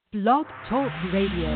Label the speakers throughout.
Speaker 1: Blog Talk Radio.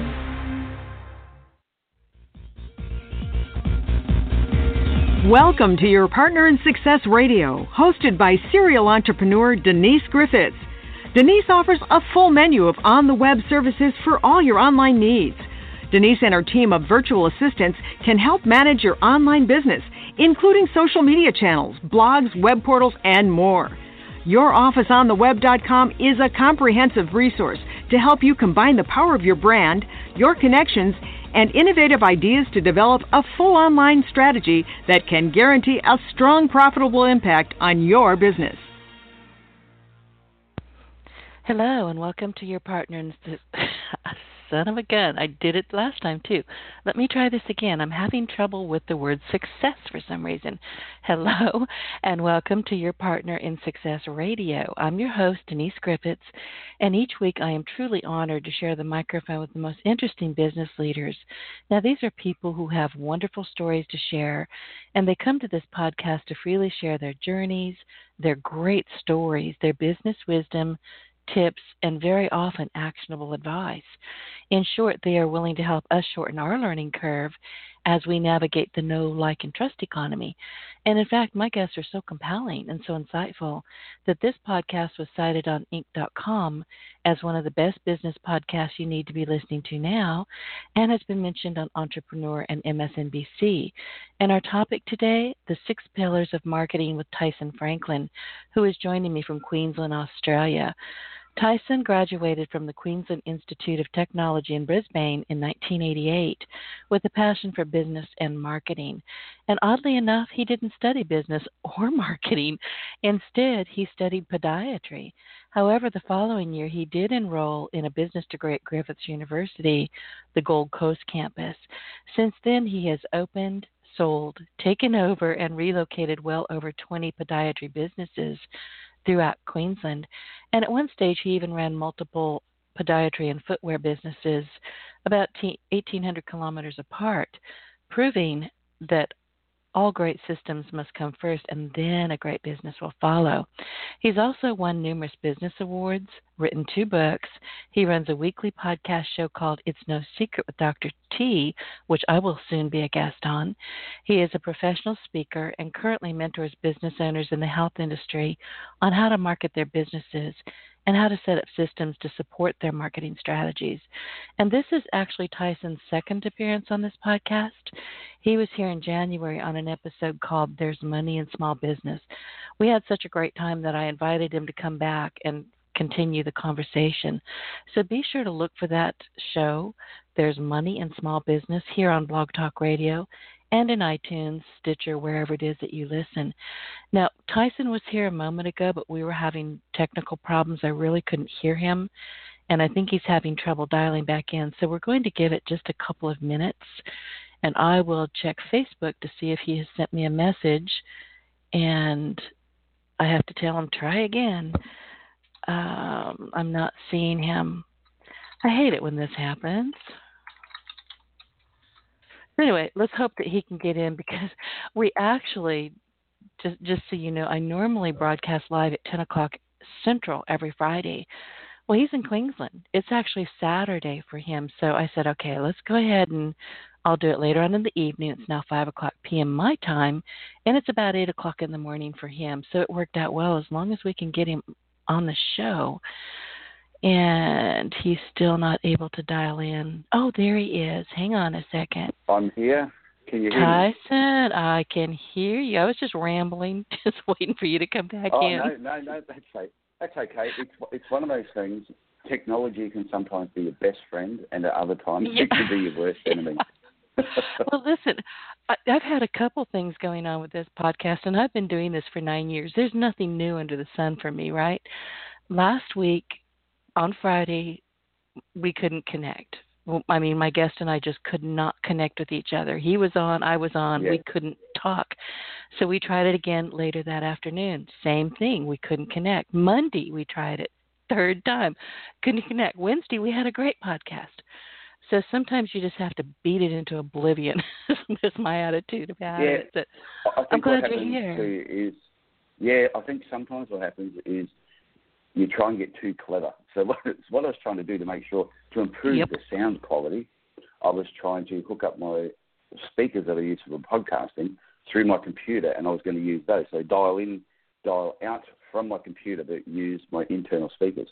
Speaker 1: Welcome to Your Partner in Success Radio, hosted by serial entrepreneur Denise Griffiths. Denise offers a full menu of on-the-web services for all your online needs. Denise and her team of virtual assistants can help manage your online business, including social media channels, blogs, web portals, and more. YourOfficeOnTheWeb.com is a comprehensive resource to help you combine the power of your brand, your connections, and innovative ideas to develop a full online strategy that can guarantee a strong, profitable impact on your business.
Speaker 2: Hello, and welcome to Your Partner in Son of a gun. I did it last time, too. Let me try this again. I'm having trouble with the word success for some reason. Hello, and welcome to Your Partner in Success Radio. I'm your host, Denise Griffiths, and each week I am truly honored to share the microphone with the most interesting business leaders. Now, these are people who have wonderful stories to share, and they come to this podcast to freely share their journeys, their great stories, their business wisdom, tips, and very often actionable advice. In short, they are willing to help us shorten our learning curve as we navigate the know, like, and trust economy. And in fact, my guests are so compelling and so insightful that this podcast was cited on Inc.com as one of the best business podcasts you need to be listening to now, and has been mentioned on Entrepreneur and MSNBC. And our topic today, the 6 pillars of marketing with Tyson Franklin, who is joining me from Queensland, Australia. Tyson graduated from the Queensland Institute of Technology in Brisbane in 1988 with a passion for business and marketing. And oddly enough, he didn't study business or marketing. Instead, he studied podiatry. However, the following year, he did enroll in a business degree at Griffith University, the Gold Coast campus. Since then, he has opened, sold, taken over, and relocated well over 20 podiatry businesses throughout Queensland. And at one stage, he even ran multiple podiatry and footwear businesses about 1,800 kilometers apart, proving that all great systems must come first, and then a great business will follow. He's also won numerous business awards, written 2 books. He runs a weekly podcast show called It's No Secret with Dr. T, which I will soon be a guest on. He is a professional speaker and currently mentors business owners in the health industry on how to market their businesses and how to set up systems to support their marketing strategies. And this is actually Tyson's second appearance on this podcast. He was here in January on an episode called There's Money in Small Business. We had such a great time that I invited him to come back and continue the conversation. So be sure to look for that show, There's Money in Small Business, here on Blog Talk Radio and in iTunes, Stitcher, wherever it is that you listen. Now, Tyson was here a moment ago, but we were having technical problems. I really couldn't hear him, and I think he's having trouble dialing back in. So we're going to give it just a couple of minutes, and I will check Facebook to see if he has sent me a message, and I have to tell him, try again. I'm not seeing him. I hate it when this happens. Anyway, let's hope that he can get in, because we actually, just so you know, I normally broadcast live at 10 o'clock Central every Friday. Well, he's in Queensland. It's actually Saturday for him. So I said, okay, let's go ahead and I'll do it later on in the evening. It's now 5 o'clock p.m. my time, and it's about 8 o'clock in the morning for him. So it worked out well as long as we can get him on the show. And he's still not able to dial in. Oh, there he is. Hang on a second.
Speaker 3: I'm here. Can you hear me?
Speaker 2: Tyson, I can hear you. I was just rambling, just waiting for you to come back in.
Speaker 3: No, that's okay. It's one of those things. Technology can sometimes be your best friend, and at other times it can be your worst enemy.
Speaker 2: Well, listen, I've had a couple things going on with this podcast, and I've been doing this for 9 years. There's nothing new under the sun for me, right? Last week, on Friday, we couldn't connect. I mean, my guest and I just could not connect with each other. He was on, I was on. Yeah. We couldn't talk. So we tried it again later that afternoon. Same thing. We couldn't connect. Monday, we tried it. 3rd time. Couldn't connect. Wednesday, we had a great podcast. So sometimes you just have to beat it into oblivion. That's my attitude about it. But I'm glad you're here.
Speaker 3: I think sometimes what happens is you try and get too clever. So what I was trying to do to make sure, to improve the sound quality, I was trying to hook up my speakers that I use for podcasting through my computer, and I was going to use those. So dial in, dial out from my computer, but use my internal speakers.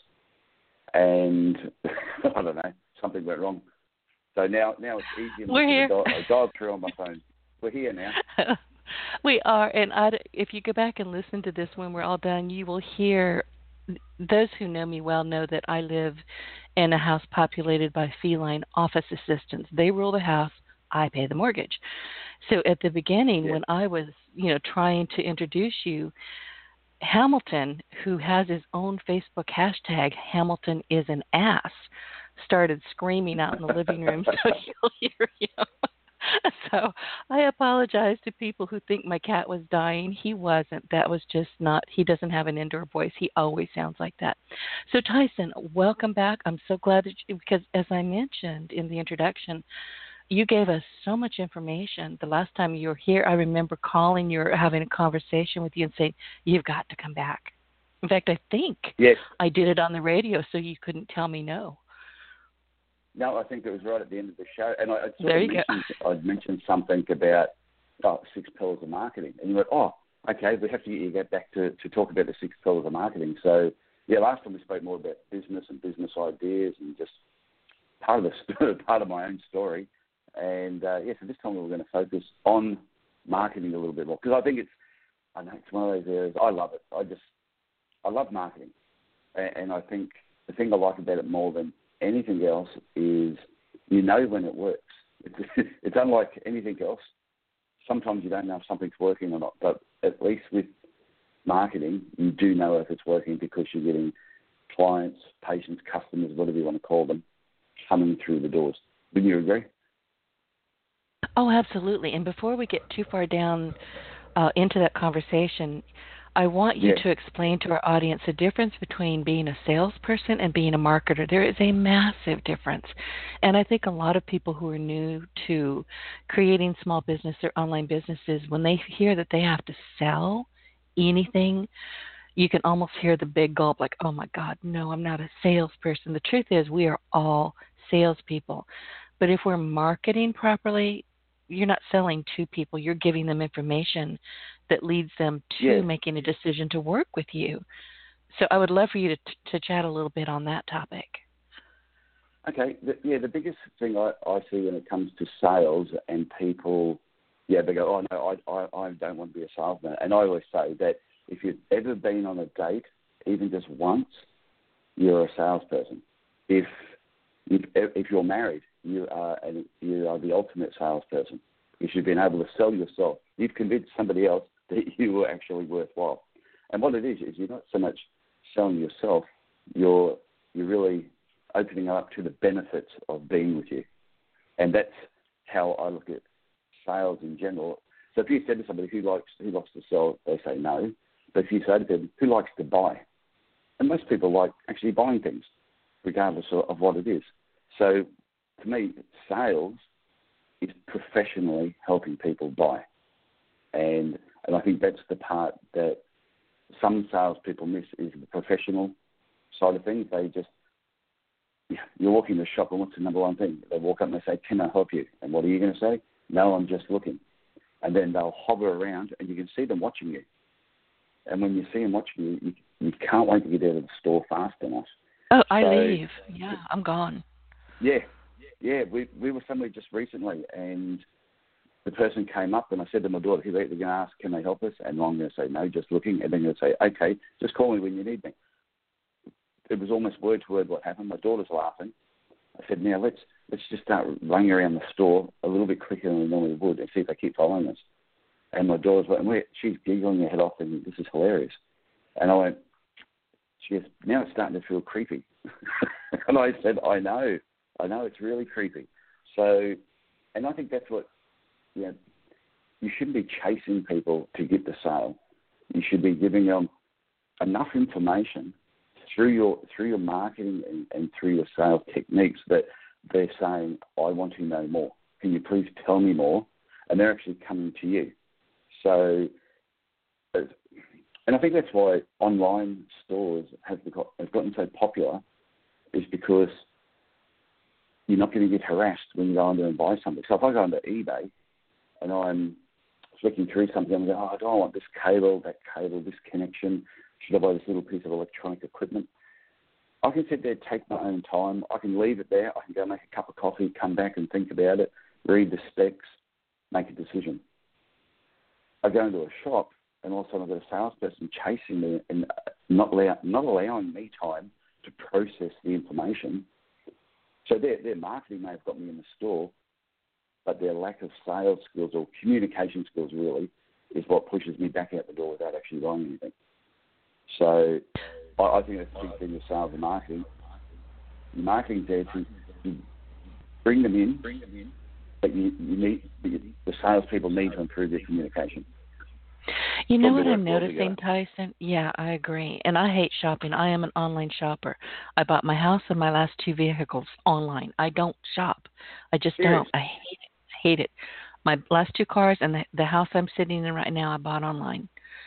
Speaker 3: And I don't know, something went wrong. So now it's easier to dial through on my phone. We're here now.
Speaker 2: We are, and if you go back and listen to this when we're all done, you will hear, those who know me well know that I live in a house populated by feline office assistants. They rule the house, I pay the mortgage. So at the beginning, when I was, trying to introduce you, Hamilton, who has his own Facebook hashtag, Hamilton is an ass, started screaming out in the living room, so you'll hear him. So I apologize to people who think my cat was dying. He wasn't. That was just not, he doesn't have an indoor voice. He always sounds like that. So Tyson, welcome back. I'm so glad that because as I mentioned in the introduction, you gave us so much information. The last time you were here, I remember calling you or having a conversation with you and saying, you've got to come back. In fact, I think I did it on the radio so you couldn't tell me no.
Speaker 3: No, I think it was right at the end of the show. And I'd mentioned something about 6 pillars of marketing. And you went, okay, we have to get back to talk about the 6 pillars of marketing. So, last time we spoke more about business and business ideas and just part of my own story. And, so this time we're going to focus on marketing a little bit more. Because I think it's one of those areas, I love it. I love marketing. And I think the thing I like about it more than anything else is when it works. It's unlike anything else. Sometimes you don't know if something's working or not, but at least with marketing, you do know if it's working because you're getting clients, patients, customers, whatever you want to call them, coming through the doors. Wouldn't you agree?
Speaker 2: Oh, absolutely. And before we get too far down into that conversation, I want you to explain to our audience the difference between being a salesperson and being a marketer. There is a massive difference. And I think a lot of people who are new to creating small business or online businesses, when they hear that they have to sell anything, you can almost hear the big gulp like, oh, my God, no, I'm not a salesperson. The truth is we are all salespeople. But if we're marketing properly, you're not selling to people. You're giving them information that leads them to making a decision to work with you. So I would love for you to chat a little bit on that topic.
Speaker 3: Okay. The biggest thing I see when it comes to sales and people, they go, oh, no, I don't want to be a salesman. And I always say that if you've ever been on a date, even just once, you're a salesperson. If you're married, you are the ultimate salesperson. If you've been able to sell yourself, you've convinced somebody else that you were actually worthwhile. And what it is you're not so much selling yourself, you're really opening up to the benefits of being with you. And that's how I look at sales in general. So if you said to somebody who likes to sell, they say no. But if you say to them, who likes to buy? And most people like actually buying things, regardless of what it is. So to me, sales is professionally helping people buy. And I think that's the part that some salespeople miss is the professional side of things. They just, you're walking the shop and what's the number one thing? They walk up and they say, can I help you? And what are you going to say? No, I'm just looking. And then they'll hover around and you can see them watching you. And when you see them watching you, you can't wait to get out of the store fast enough.
Speaker 2: Oh, I leave. Yeah, I'm gone.
Speaker 3: Yeah. We were somewhere just recently and the person came up and I said to my daughter, they're going to ask, can they help us? And I'm going to say, no, just looking. And then they're going to say, okay, just call me when you need me. It was almost word to word what happened. My daughter's laughing. I said, now let's just start running around the store a little bit quicker than we normally would and see if they keep following us. And my daughter's like, she's giggling her head off and this is hilarious. And I went, she goes, now it's starting to feel creepy. And I said, I know, it's really creepy. So, and I think that's what, you shouldn't be chasing people to get the sale. You should be giving them enough information through your marketing and through your sales techniques that they're saying, I want to know more. Can you please tell me more? And they're actually coming to you. So And I think that's why online stores have gotten so popular, is because you're not going to get harassed when you go on there and buy something. So if I go onto eBay and I'm flicking through something, I'm going, oh, do I want this cable, that cable, this connection? Should I buy this little piece of electronic equipment? I can sit there, take my own time. I can leave it there. I can go make a cup of coffee, come back and think about it, read the specs, make a decision. I go into a shop and all of a sudden I've got a salesperson chasing me and not allowing me time to process the information. So their marketing may have got me in the store, but their lack of sales skills or communication skills really is what pushes me back out the door without actually buying anything. So I think that's a big thing with sales and marketing. Your marketing's there to bring them in, but the salespeople need to improve their communication.
Speaker 2: You know what I'm noticing, Tyson? Yeah, I agree. And I hate shopping. I am an online shopper. I bought my house and my last 2 vehicles online. I don't shop. I just don't. I hate it. My last 2 cars and the house I'm sitting in right now, I bought online.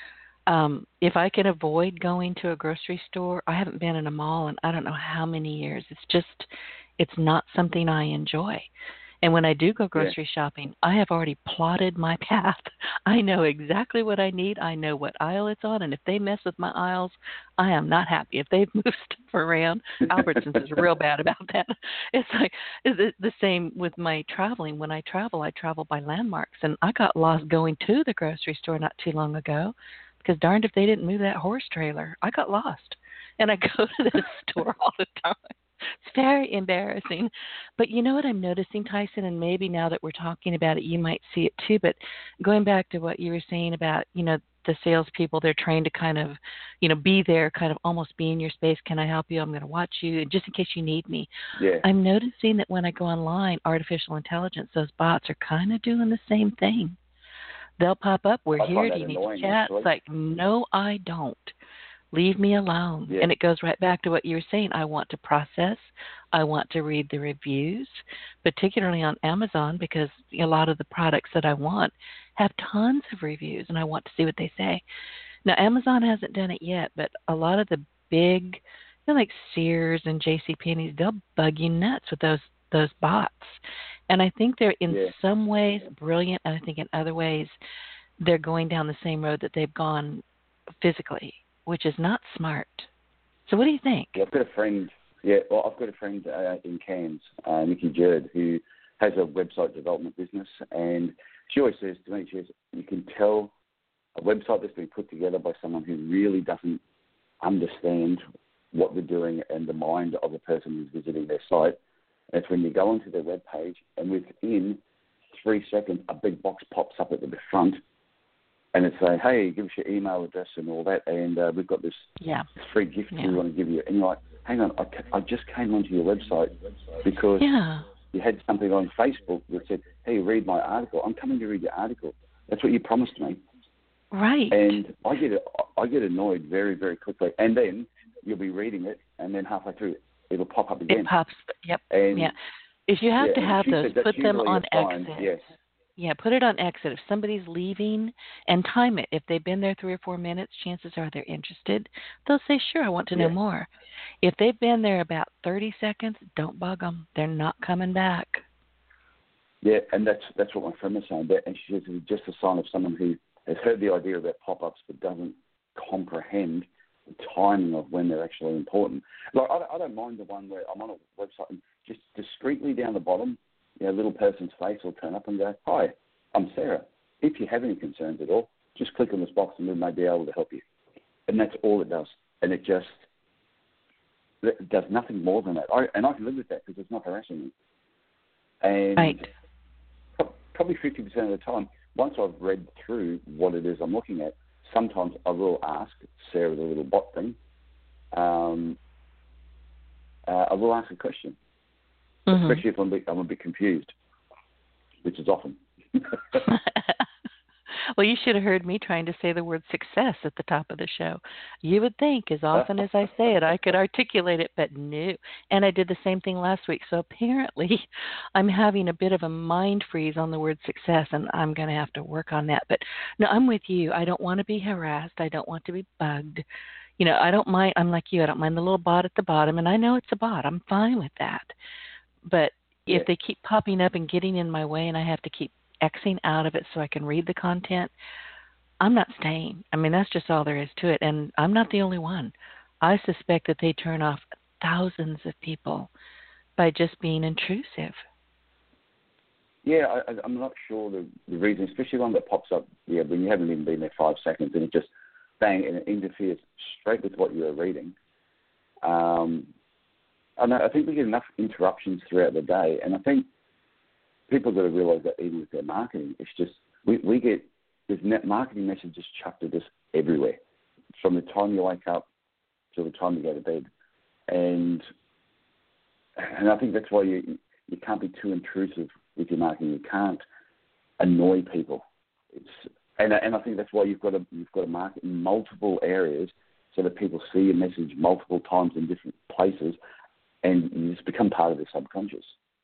Speaker 2: If I can avoid going to a grocery store, I haven't been in a mall in I don't know how many years. It's not something I enjoy. And when I do go grocery shopping, I have already plotted my path. I know exactly what I need. I know what aisle it's on. And if they mess with my aisles, I am not happy. If they've moved stuff around, Albertsons is real bad about that. It's like the same with my traveling. When I travel by landmarks. And I got lost going to the grocery store not too long ago because darned if they didn't move that horse trailer. I got lost. And I go to this store all the time. It's very embarrassing. But you know what I'm noticing, Tyson, and maybe now that we're talking about it, you might see it too, but going back to what you were saying about, the salespeople, they're trained to kind of, be there, kind of almost be in your space. Can I help you? I'm going to watch you, just in case you need me.
Speaker 3: Yeah.
Speaker 2: I'm noticing that when I go online, artificial intelligence, those bots are kind of doing the same thing. They'll pop up, we're here, do you need to chat? It's like, no, I don't. Leave me alone. Yeah. And it goes right back to what you were saying. I want to process. I want to read the reviews, particularly on Amazon, because a lot of the products that I want have tons of reviews, and I want to see what they say. Now, Amazon hasn't done it yet, but a lot of the big, like Sears and JCPenney's, they'll bug you nuts with those bots. And I think they're in some ways brilliant, and I think in other ways they're going down the same road that they've gone physically, which is not smart. So what do you think?
Speaker 3: I've got a friend in Cairns, Nikki Jerd, who has a website development business, and she always says to me, you can tell a website that's been put together by someone who really doesn't understand what they're doing and the mind of the person who's visiting their site. And it's when you go onto their webpage, and within 3 seconds, a big box pops up at the front, and it's saying, hey, give us your email address and all that, and we've got this free gift we want to give you. And you're like, hang on, I just came onto your website because you had something on Facebook that said, hey, read my article. I'm coming to read your article. That's what you promised me.
Speaker 2: Right.
Speaker 3: And I get annoyed very, very quickly. And then you'll be reading it, and then halfway through, it'll pop up again.
Speaker 2: It pops, yep. And, if you have to have those, put them on exit. Yes. Yeah, put it on exit. If somebody's leaving, and time it. If they've been there 3 or 4 minutes, chances are they're interested. They'll say, sure, I want to know more. If they've been there about 30 seconds, don't bug them. They're not coming back.
Speaker 3: Yeah, and that's what my friend was saying. And she says it's just a sign of someone who has heard the idea about pop-ups but doesn't comprehend the timing of when they're actually important. Like, I don't mind the one where I'm on a website and just discreetly down the bottom, a little person's face will turn up and go, hi, I'm Sarah. If you have any concerns at all, just click on this box and we may be able to help you. And that's all it does. And it does nothing more than that. I can live with that because it's not harassing me. And probably 50% of the time, once I've read through what it is I'm looking at, sometimes I will ask Sarah, the little bot thing, I will ask a question. Especially if I'm a bit confused, which is often.
Speaker 2: Well, you should have heard me trying to say the word success at the top of the show. You would think as often as I say it, I could articulate it, but no. And I did the same thing last week. So apparently I'm having a bit of a mind freeze on the word success, and I'm going to have to work on that. But no, I'm with you. I don't want to be harassed. I don't want to be bugged. I don't mind. I'm like you. I don't mind the little bot at the bottom, and I know it's a bot. I'm fine with that. But if they keep popping up and getting in my way and I have to keep Xing out of it so I can read the content, I'm not staying. I mean, that's just all there is to it. And I'm not the only one. I suspect that they turn off thousands of people by just being intrusive.
Speaker 3: Yeah, I'm not sure the reason, especially one that pops up when you haven't even been there 5 seconds and it just bang and it interferes straight with what you're reading. I think we get enough interruptions throughout the day, and I think people have got to realise that even with their marketing, it's just we get there's marketing messages chucked at us everywhere, from the time you wake up till the time you go to bed, and I think that's why you can't be too intrusive with your marketing. You can't annoy people. And I think that's why you've got to market in multiple areas so that people see your message multiple times in different places, and you just become part of their subconscious.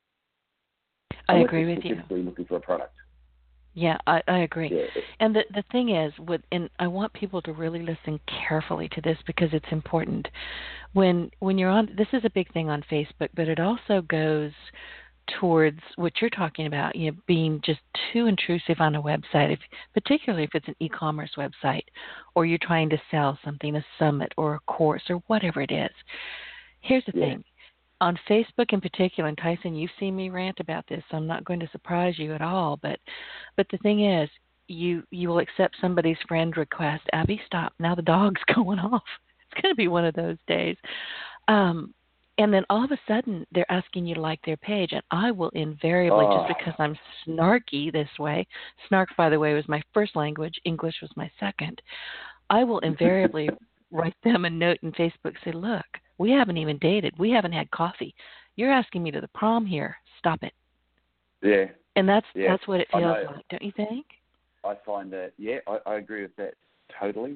Speaker 2: I agree with you.
Speaker 3: Specifically looking for a product.
Speaker 2: Yeah, I agree.
Speaker 3: Yeah.
Speaker 2: And the thing is, and I want people to really listen carefully to this because it's important. When you're on, this is a big thing on Facebook, but it also goes towards what you're talking about, being just too intrusive on a website, particularly if it's an e-commerce website or you're trying to sell something, a summit or a course or whatever it is. Here's the thing. On Facebook in particular, and Tyson, you've seen me rant about this, so I'm not going to surprise you at all, but the thing is, you will accept somebody's friend request. Abby, stop. Now the dog's going off. It's going to be one of those days. And then all of a sudden, they're asking you to like their page, and I will invariably, just because I'm snarky this way, snark, by the way, was my first language, English was my second, I will invariably write them a note in Facebook, say, look, we haven't even dated. We haven't had coffee. You're asking me to the prom here. Stop it.
Speaker 3: Yeah.
Speaker 2: And that's what it feels like, don't you think?
Speaker 3: I find that, I agree with that totally.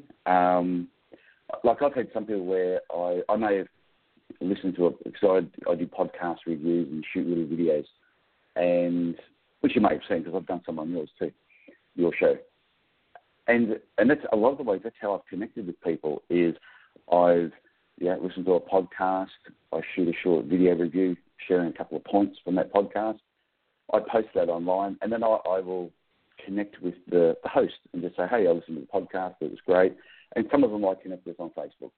Speaker 3: Like I've had some people where I may have listened to it, because I do podcast reviews and shoot little videos, and which you may have seen because I've done some on yours too, your show. And that's a lot of the ways, that's how I've connected with people is I've listened to a podcast, I shoot a short video review sharing a couple of points from that podcast. I post that online, and then I will connect with the host and just say, hey, I listened to the podcast, it was great. And some of them I connect with on Facebook.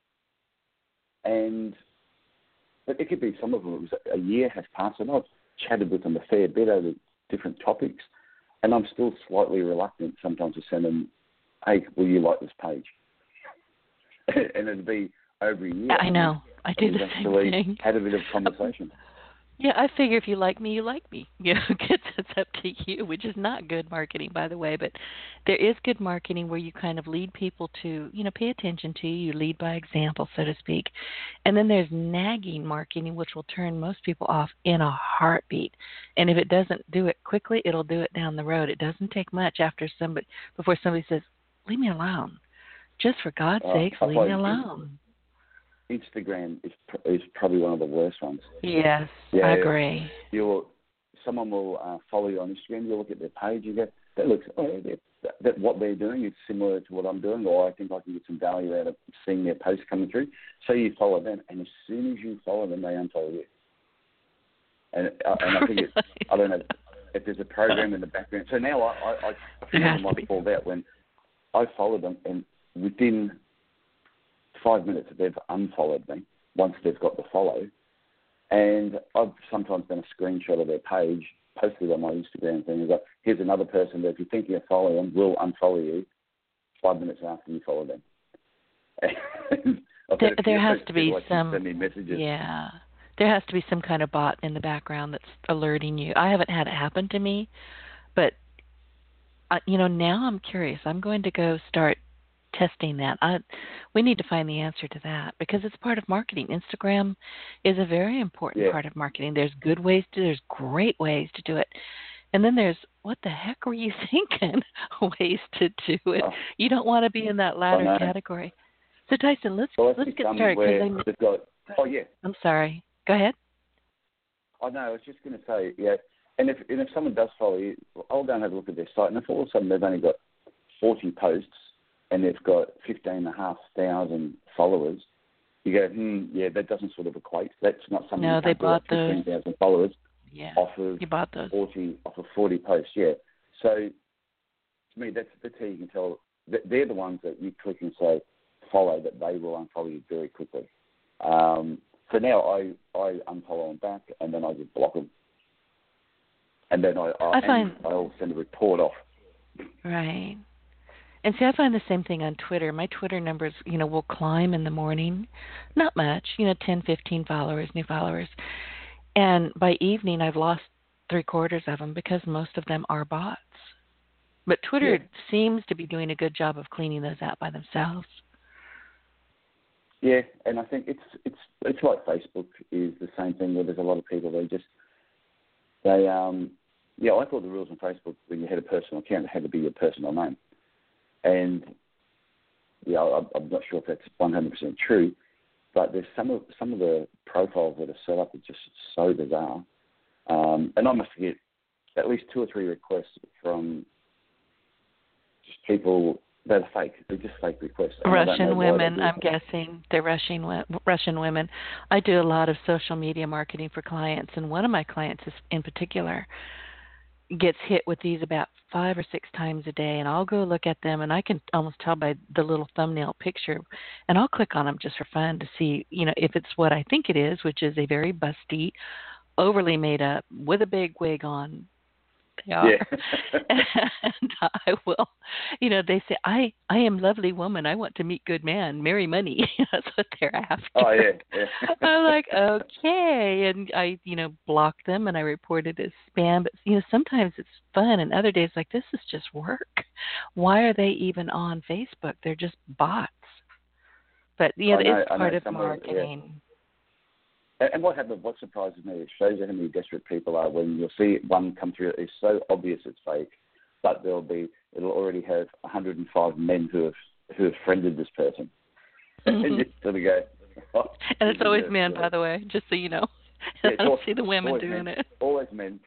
Speaker 3: But it could be some of them, it was a year has passed, and I've chatted with them a fair bit over different topics, and I'm still slightly reluctant sometimes to send them, hey, will you like this page? And it'd be over a year.
Speaker 2: I know. I do the same thing.
Speaker 3: Had a bit of conversation.
Speaker 2: Yeah, I figure if you like me, you like me. It's up to you, which is not good marketing, by the way. But there is good marketing where you kind of lead people to, pay attention to you. You lead by example, so to speak. And then there's nagging marketing, which will turn most people off in a heartbeat. And if it doesn't do it quickly, it'll do it down the road. It doesn't take much before somebody says, leave me alone. Just for God's sakes, leave me alone.
Speaker 3: Instagram is probably one of the worst ones.
Speaker 2: Yes, I agree.
Speaker 3: Someone will follow you on Instagram. You look at their page. You go, that looks that what they're doing is similar to what I'm doing, or I think I can get some value out of seeing their posts coming through. So you follow them, and as soon as you follow them, they unfollow you. And I think I don't know if there's a program in the background. So now I feel like I fall out when I follow them, and within 5 minutes they've unfollowed me once they've got the follow, and I've sometimes done a screenshot of their page, posted on my Instagram thing, and go, here's another person that if you think you're following will unfollow you 5 minutes after you follow them.
Speaker 2: There has to be some
Speaker 3: send me messages.
Speaker 2: Yeah, there has to be some kind of bot in the background that's alerting you. I haven't had it happen to me, but now I'm curious. I'm going to go start testing that. We need to find the answer to that because it's part of marketing. Instagram is a very important part of marketing. There's good ways there's great ways to do it. And then there's, what the heck were you thinking? Ways to do it.
Speaker 3: Oh,
Speaker 2: You don't want to be in that latter
Speaker 3: no.
Speaker 2: category. So Tyson, let's get started.
Speaker 3: Where they've got, oh, yeah.
Speaker 2: I'm sorry. Go ahead.
Speaker 3: I know. I was just going to say, yeah. And if someone does follow you, I'll go and have a look at their site. And if all of a sudden they've only got 40 posts and they've got 15,500 followers, you go, yeah, that doesn't sort of equate. That's not something.
Speaker 2: No, they bought
Speaker 3: 15,000 followers.
Speaker 2: Yeah.
Speaker 3: Off of
Speaker 2: you bought those.
Speaker 3: 40 posts. Yeah. So to me, that's how you can tell that they're the ones that you click and say follow, that they will unfollow you very quickly. So now I unfollow them back, and then I just block them. And then I'll send a report off.
Speaker 2: Right. And see, I find the same thing on Twitter. My Twitter numbers, will climb in the morning. Not much, 10, 15 followers, new followers. And by evening, I've lost 3/4 of them because most of them are bots. But Twitter seems to be doing a good job of cleaning those out by themselves.
Speaker 3: Yeah, and I think it's like Facebook is the same thing, where there's a lot of people I thought the rules on Facebook when you had a personal account, it had to be your personal name. And I'm not sure if that's 100% true, but there's some of the profiles that are set up are just so bizarre. And I must get at least 2 or 3 requests from just people that are fake. They're just fake requests.
Speaker 2: Russian women, I'm guessing. They're Russian women. I do a lot of social media marketing for clients, and one of my clients in particular gets hit with these about 5 or 6 times a day, and I'll go look at them, and I can almost tell by the little thumbnail picture, and I'll click on them just for fun to see, if it's what I think it is, which is a very busty, overly made up, with a big wig on. They are.
Speaker 3: Yeah.
Speaker 2: And I will, they say, I am lovely woman. I want to meet good man, marry money. That's what they're after.
Speaker 3: Oh, yeah.
Speaker 2: I'm like, okay. And I, block them and I report it as spam. But, sometimes it's fun, and other days like, this is just work. Why are they even on Facebook? They're just bots. But, it's part of marketing.
Speaker 3: Yeah. And what surprises me, it shows you how many desperate people are when you'll see one come through. It's so obvious it's fake, but it'll already have 105 men who have friended this person.
Speaker 2: Mm-hmm.
Speaker 3: And you sort of go,
Speaker 2: and it's always men, by the way, just so you know.
Speaker 3: Yeah,
Speaker 2: I don't see the women doing
Speaker 3: men.
Speaker 2: it.
Speaker 3: Always men.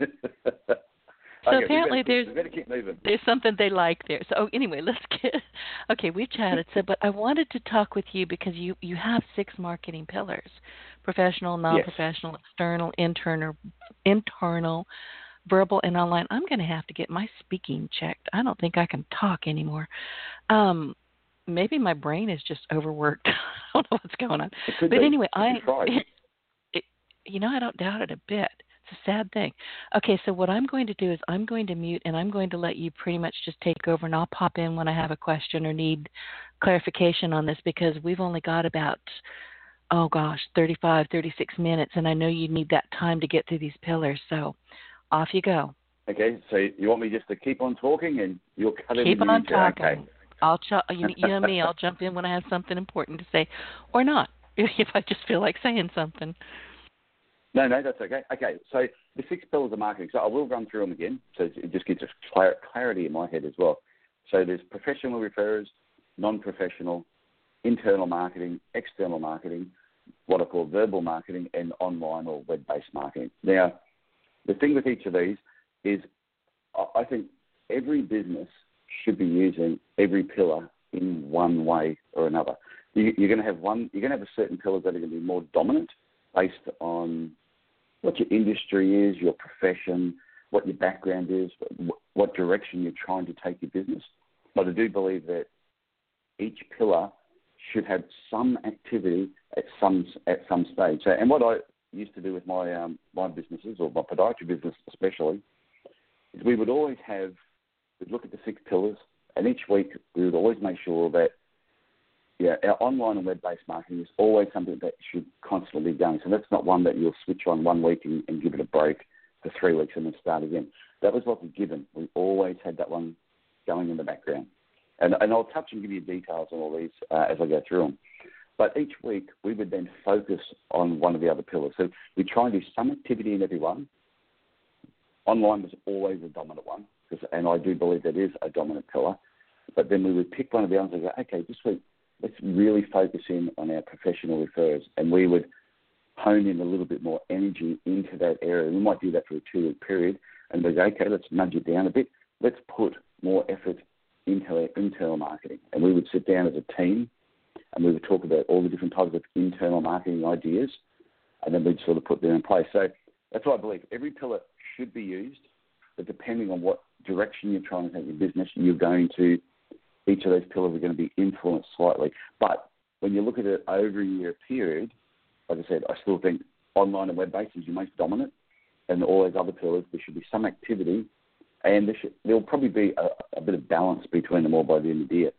Speaker 2: So apparently
Speaker 3: we better keep moving.
Speaker 2: There's something they like there. So anyway, we chatted. So, but I wanted to talk with you because you have 6 marketing pillars: professional, non-professional, external, internal, verbal, and online. I'm going to have to get my speaking checked. I don't think I can talk anymore. Maybe my brain is just overworked. I don't know what's going on. But anyway, I don't doubt it a bit. It's a sad thing. Okay, so what I'm going to do is I'm going to mute, and I'm going to let you pretty much just take over, and I'll pop in when I have a question or need clarification on this, because we've only got about, 35, 36 minutes, and I know you need that time to get through these pillars. So off you go.
Speaker 3: Okay, so you want me just to keep on talking, and you'll cut in?
Speaker 2: Keep on talking.
Speaker 3: Okay.
Speaker 2: I'll you know me. I'll jump in when I have something important to say, or not, if I just feel like saying something.
Speaker 3: No, that's okay. Okay, so the 6 pillars of marketing. So I will run through them again, so it just gives us clarity in my head as well. So there's professional referrers, non-professional, internal marketing, external marketing, what I call verbal marketing, and online or web-based marketing. Now, the thing with each of these is I think every business should be using every pillar in one way or another. You're going to have a certain pillars that are going to be more dominant based on what your industry is, your profession, what your background is, what direction you're trying to take your business. But I do believe that each pillar should have some activity at some stage. So, and what I used to do with my businesses, or my podiatry business especially, is we'd look at the 6 pillars, and each week we would always make sure that our online and web-based marketing is always something that should constantly be going. So that's not one that you'll switch on one week and give it a break for 3 weeks and then start again. That was what we're given. We always had that one going in the background. And I'll touch and give you details on all these as I go through them. But each week we would then focus on one of the other pillars. So we try and do some activity in every one, online was always a dominant one, and I do believe that is a dominant pillar. But then we would pick one of the others and go, okay, this week, let's really focus in on our professional referrers. And we would hone in a little bit more energy into that area. We might do that for a 2-week period and we go, okay, let's nudge it down a bit. Let's put more effort into our internal marketing. And we would sit down as a team and we would talk about all the different types of internal marketing ideas, and then we'd sort of put them in place. So that's what I believe. Every pillar should be used, but depending on what direction you're trying to take your business, each of those pillars are going to be influenced slightly. But when you look at it over a year period, like I said, I still think online and web-based is your most dominant, and all those other pillars, there should be some activity, and there'll probably be a bit of balance between them all by the end of the year.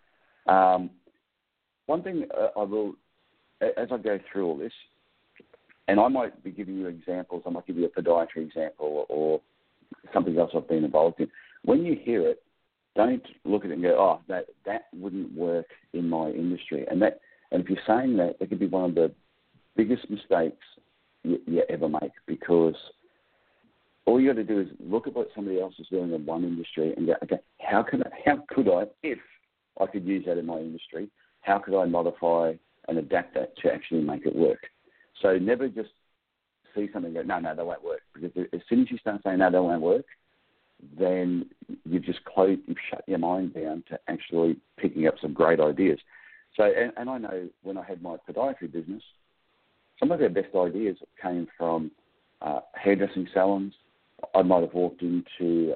Speaker 3: One thing I will, as I go through all this, and I might be giving you examples, I might give you a podiatry example or something else I've been involved in. When you hear it, don't look at it and go, oh, that wouldn't work in my industry. And if you're saying that, it could be one of the biggest mistakes you ever make, because all you got to do is look at what somebody else is doing in one industry and go, okay, how could I, if I could use that in my industry, how could I modify and adapt that to actually make it work? So never just see something and go, no, that won't work. Because as soon as you start saying, no, that won't work, then you've shut your mind down to actually picking up some great ideas. So, and I know when I had my podiatry business, some of our best ideas came from hairdressing salons. I might have walked into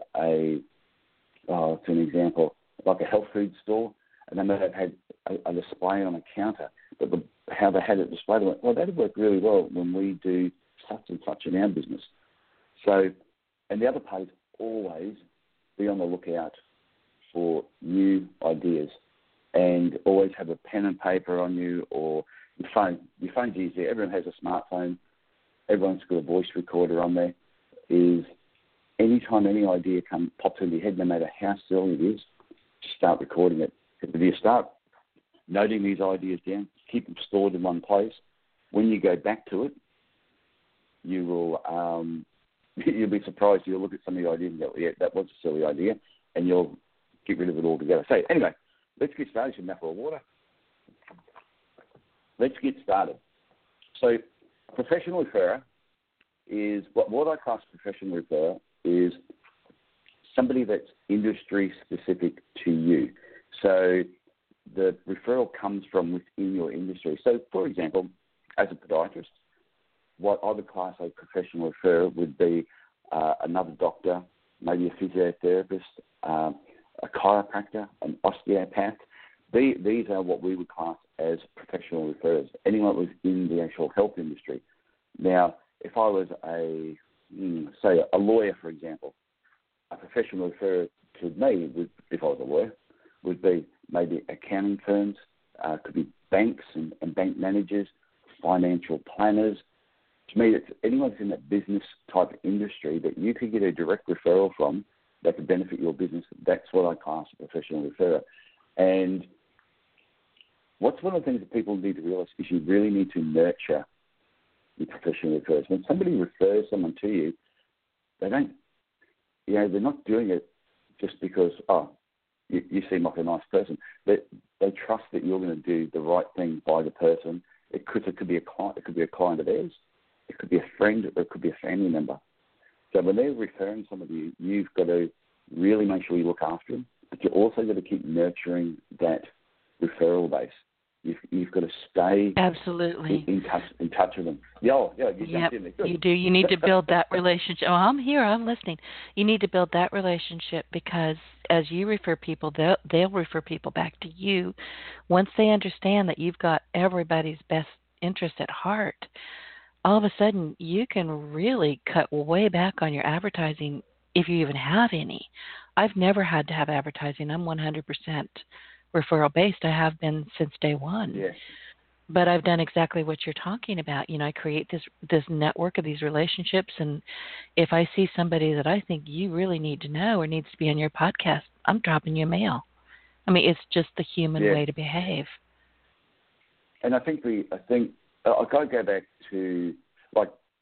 Speaker 3: for an example, like a health food store, and they might have had a display on a counter, but how they had it displayed, I went, well, that'd work really well when we do such and such in our business. So, and the other part is always be on the lookout for new ideas, and always have a pen and paper on you, or your phone. Your phone's easy. Everyone has a smartphone. Everyone's got a voice recorder on there. Is anytime any idea pops into your head, no matter how silly it is, just start recording it. If you start noting these ideas down, keep them stored in one place, when you go back to it, you will you'll be surprised. You'll look at some of the ideas and go, yeah, that was a silly idea, and you'll get rid of it altogether. So anyway, let's get started. Some mouthful of water. Let's get started. So professional referrer is, what I class professional referrer is somebody that's industry specific to you. So the referral comes from within your industry. So, for example, as a podiatrist, what I would class a professional referrer would be another doctor, maybe a physiotherapist, a chiropractor, an osteopath. These are what we would class as professional referrers, anyone within the actual health industry. Now, if I was a lawyer, for example, a professional referrer to me, if I was a lawyer, would be maybe accounting firms, could be banks and bank managers, financial planners. To me, it's anyone who's in that business type industry that you could get a direct referral from that could benefit your business. That's what I class a professional referrer. And what's one of the things that people need to realize is you really need to nurture your professional referrers. When somebody refers someone to you, they're not doing it just because, you seem like a nice person. They trust that you're going to do the right thing by the person. It could be a client. It could be a client of theirs. It could be a friend, or it could be a family member. So when they're referring somebody, you've got to really make sure you look after them, but you've also got to keep nurturing that referral base. You've got to stay
Speaker 2: absolutely
Speaker 3: in touch with them. You
Speaker 2: do. You need to build that relationship. Oh, I'm here. I'm listening. You need to build that relationship, because as you refer people, they'll refer people back to you. Once they understand that you've got everybody's best interest at heart, all of a sudden you can really cut way back on your advertising, if you even have any. I've never had to have advertising. I'm 100% referral based. I have been since day one.
Speaker 3: Yes.
Speaker 2: But I've done exactly what you're talking about. I create this network of these relationships, and if I see somebody that I think you really need to know or needs to be on your podcast, I'm dropping you a mail. I mean, it's just the human way to behave.
Speaker 3: And I think I've got to go back to, like,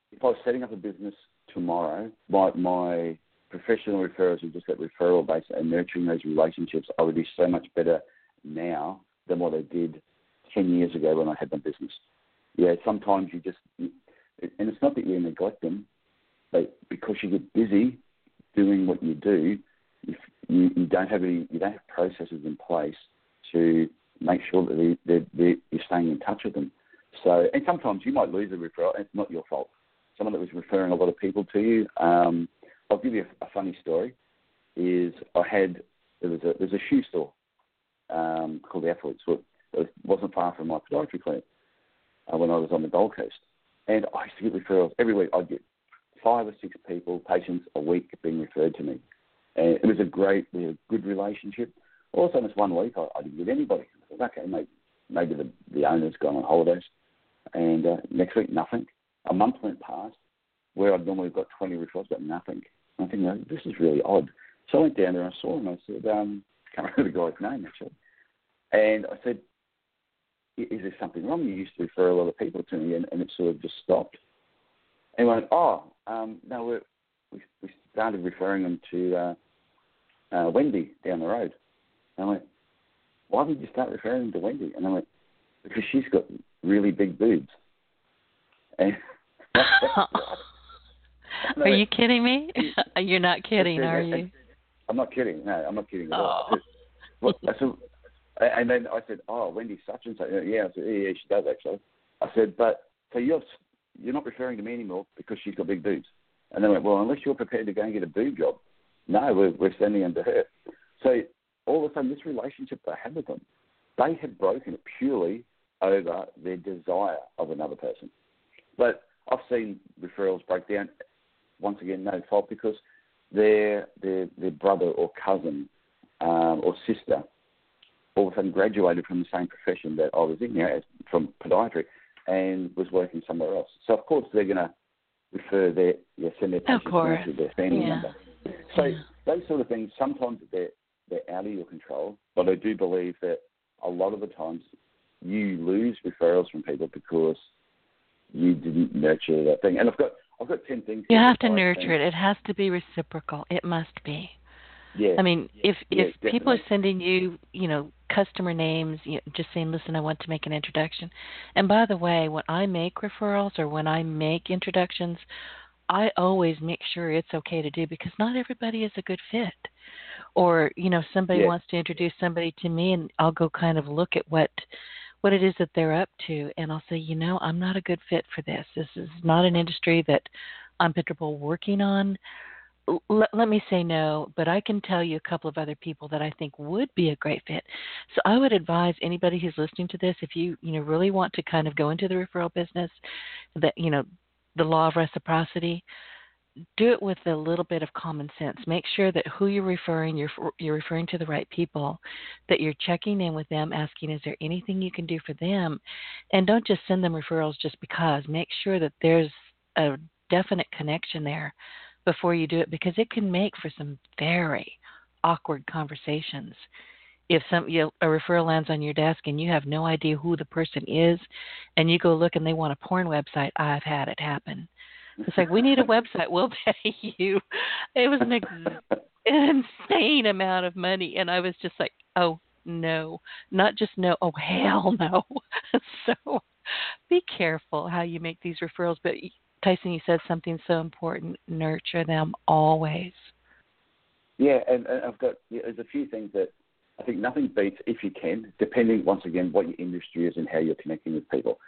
Speaker 3: if I was setting up a business tomorrow, my professional referrers who just get referral based and nurturing those relationships, I would be so much better now than what I did 10 years ago when I had my business. Yeah, sometimes you just, and it's not that you neglect them, but because you get busy doing what you do, you don't have processes in place to make sure that you're staying in touch with them. So, and sometimes you might lose a referral, and it's not your fault. Someone that was referring a lot of people to you. I'll give you a funny story. There's a shoe store called the Athlete's Foot. It wasn't far from my podiatry clinic when I was on the Gold Coast, and I used to get referrals every week. I'd get 5 or 6 patients a week being referred to me, and it was we had a good relationship. All of a sudden, this one week, I didn't get anybody. I thought, okay, maybe the owner's gone on holidays, and next week, nothing. A month went past where I'd normally got 20 referrals, got nothing. And I think, this is really odd. So I went down there and I saw him. I said, can't remember the guy's name, actually. And I said, is there something wrong? You used to refer a lot of people to me, and it sort of just stopped. And he went, no, we started referring them to Wendy down the road. And I went, why did you start referring them to Wendy? And I went, because she's got really big boobs. And
Speaker 2: Are you kidding me? You're not kidding, are you?
Speaker 3: I'm not kidding. No, I'm not kidding at all. And then I said, Wendy such and such. Yeah, I said, yeah, she does actually. I said, but so you're not referring to me anymore because she's got big boobs. And they went, well, unless you're prepared to go and get a boob job, no, we're sending them to her. So all of a sudden, this relationship I had with them, they had broken it purely over their desire of another person. But I've seen referrals break down, once again, no fault, because their brother or cousin or sister all of a sudden graduated from the same profession that I was in, from podiatry, and was working somewhere else. So, of course, they're going to refer send their patients to their family member. So those sort of things, sometimes they're out of your control, but I do believe that a lot of the times you lose referrals from people because you didn't nurture that thing. And I've got 10 things.
Speaker 2: You have to nurture it. It has to be reciprocal. It must be.
Speaker 3: Yeah.
Speaker 2: I mean, if people are
Speaker 3: definitely
Speaker 2: sending you, customer names, just saying, listen, I want to make an introduction. And by the way, when I make referrals or when I make introductions, I always make sure it's okay to do, because not everybody is a good fit. Or, somebody wants to introduce somebody to me, and I'll go kind of look at what it is that they're up to, and I'll say, I'm not a good fit for this. This is not an industry that I'm comfortable working on. Let me say no, but I can tell you a couple of other people that I think would be a great fit. So I would advise anybody who's listening to this, if you really want to kind of go into the referral business, that the law of reciprocity, do it with a little bit of common sense. Make sure that who you're referring to the right people, that you're checking in with them, asking, is there anything you can do for them? And don't just send them referrals just because. Make sure that there's a definite connection there before you do it, because it can make for some very awkward conversations. If a referral lands on your desk and you have no idea who the person is, and you go look and they want a porn website, I've had it happen. It's like, we need a website, we'll pay you. It was an insane amount of money, and I was just like, oh, no. Not just no, oh, hell no. So be careful how you make these referrals. But Tyson, you said something so important, nurture them always.
Speaker 3: Yeah, and there's a few things that I think nothing beats, if you can, depending, once again, what your industry is and how you're connecting with people,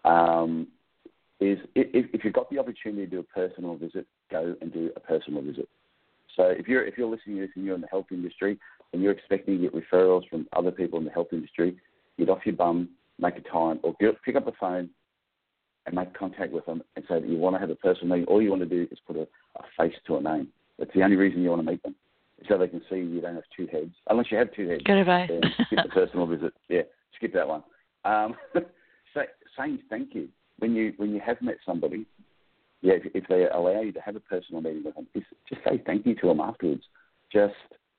Speaker 3: is if you've got the opportunity to do a personal visit, go and do a personal visit. So if you're listening to this and you're in the health industry and you're expecting to get referrals from other people in the health industry, get off your bum, make a time, or pick up the phone and make contact with them and say that you want to have a personal meeting. All you want to do is put a face to a name. That's the only reason you want to meet them, so they can see you don't have two heads. Unless you have two heads.
Speaker 2: Good advice.
Speaker 3: Skip the personal visit. Yeah, skip that one. Saying thank you. When you have met somebody, if they allow you to have a personal meeting with them, just say thank you to them afterwards. Just,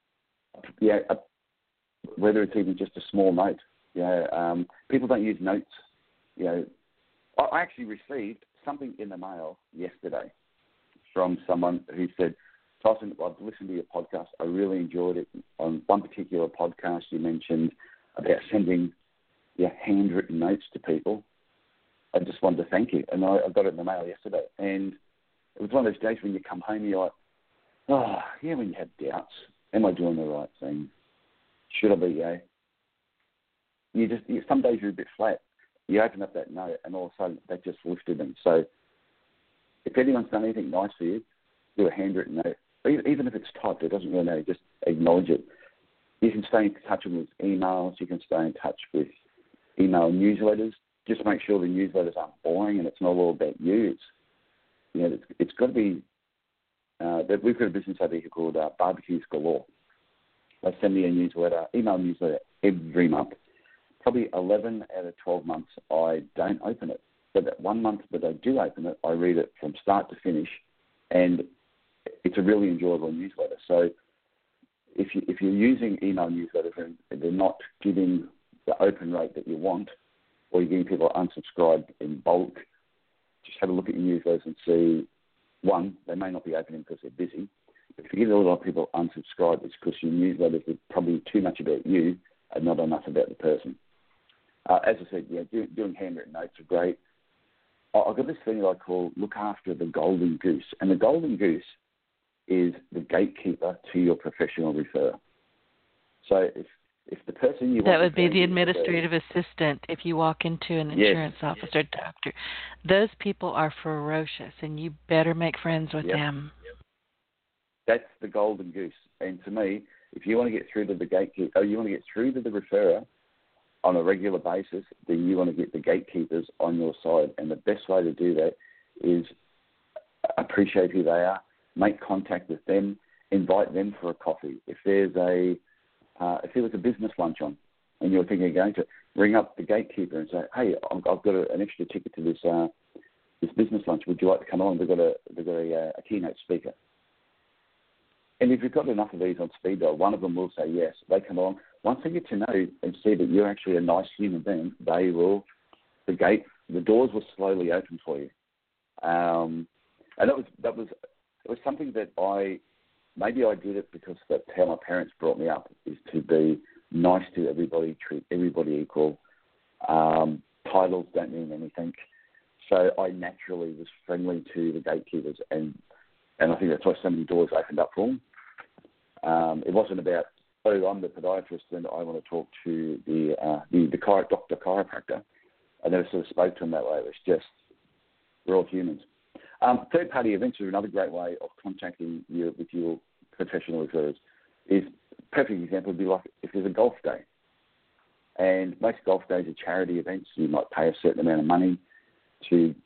Speaker 3: whether it's even just a small note. People don't use notes. I actually received something in the mail yesterday from someone who said, Tyson, I've listened to your podcast. I really enjoyed it. On one particular podcast, you mentioned about sending your handwritten notes to people. I just wanted to thank you. And I got it in the mail yesterday. And it was one of those days when you come home, you're like, oh, yeah, when you have doubts. Am I doing the right thing? Should I be, some days you're a bit flat. You open up that note and all of a sudden that just lifted them. So if anyone's done anything nice for you, do a handwritten note. Even if it's typed, it doesn't really matter. Just acknowledge it. You can stay in touch with emails. You can stay in touch with email newsletters. Just make sure the newsletters aren't boring and it's not all about you. It's got to be. We've got a business over here called Barbecues Galore. They send me a newsletter, email newsletter every month. Probably 11 out of 12 months I don't open it. But that 1 month that I do open it, I read it from start to finish, and it's a really enjoyable newsletter. So if you're using email newsletters and they're not giving the open rate that you want, or you're getting people unsubscribed in bulk, just have a look at your newsletters and see, one, they may not be opening because they're busy. But if you get a lot of people unsubscribed, it's because your newsletters are probably too much about you and not enough about the person. As I said, doing handwritten notes are great. I've got this thing that I call look after the golden goose. And the golden goose is the gatekeeper to your professional referrer. So if the person you want...
Speaker 2: That would be the administrative assistant if you walk into an insurance office or doctor. Those people are ferocious, and you better make friends with them.
Speaker 3: That's the golden goose. And to me, if you want to get through to the gatekeeper, you want to get through to the referrer on a regular basis, then you want to get the gatekeepers on your side. And the best way to do that is appreciate who they are, make contact with them, invite them for a coffee. If there was a business lunch on and you're thinking of going to, ring up the gatekeeper and say, hey, I've got an extra ticket to this business lunch. Would you like to come on? They've got a keynote speaker. And if you've got enough of these on speed dial, one of them will say yes. They come along. Once they get to know and see that you're actually a nice human being, the doors will slowly open for you. And it was something that I did it because that's how my parents brought me up, is to be nice to everybody, treat everybody equal. Titles don't mean anything. So I naturally was friendly to the gatekeepers, and I think that's why so many doors opened up for them. It wasn't about, oh, I'm the podiatrist and I want to talk to the doctor chiropractor. I never sort of spoke to them that way. It was just, we're all humans. Third-party events are another great way of contacting you with your professional referrers. A perfect example would be like if there's a golf day. And most golf days are charity events. You might pay a certain amount of money to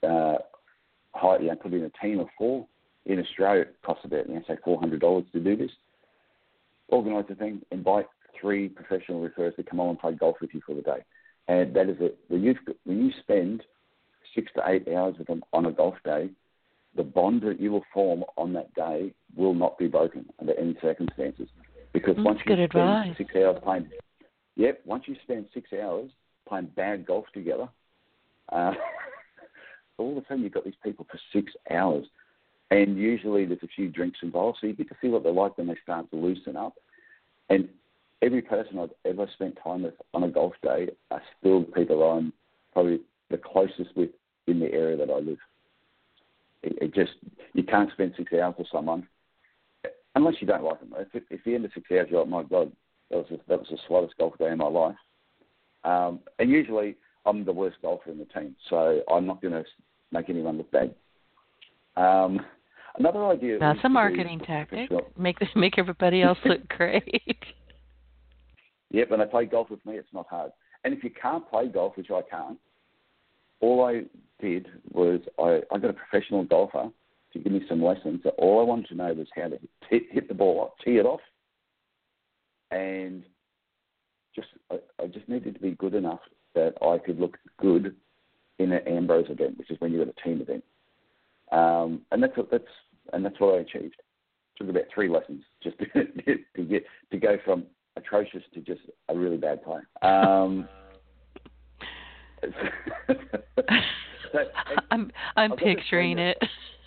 Speaker 3: put in a team of 4. In Australia, it costs about, say, $400 to do this. Organise a thing, invite 3 professional referrers to come on and play golf with you for the day. And that is it. When you spend 6 to 8 hours with them on a golf day, the bond that you will form on that day will not be broken under any circumstances. Because once you spend 6 hours playing, once you spend 6 hours playing bad golf together, all of a sudden you've got these people for 6 hours. And usually there's a few drinks involved, so you get to see what they're like when they start to loosen up. And every person I've ever spent time with on a golf day are still people I'm probably the closest with in the area that I live. You can't spend 6 hours with someone unless you don't like them. If the end of 6 hours you're like, my God, that was the slowest golf day in my life. And usually I'm the worst golfer in the team, so I'm not going to make anyone look bad. Another idea.
Speaker 2: That's a marketing tactic. Make everybody else look great.
Speaker 3: Yep, when they play golf with me, it's not hard. And if you can't play golf, which I can't, all I did was I got a professional golfer to give me some lessons. So all I wanted to know was how to hit the ball up, tee it off, and I just needed to be good enough that I could look good in an Ambrose event, which is when you're at a team event. And that's what I achieved. It took about 3 lessons just to go from atrocious to just a really bad player. So,
Speaker 2: I'm picturing it.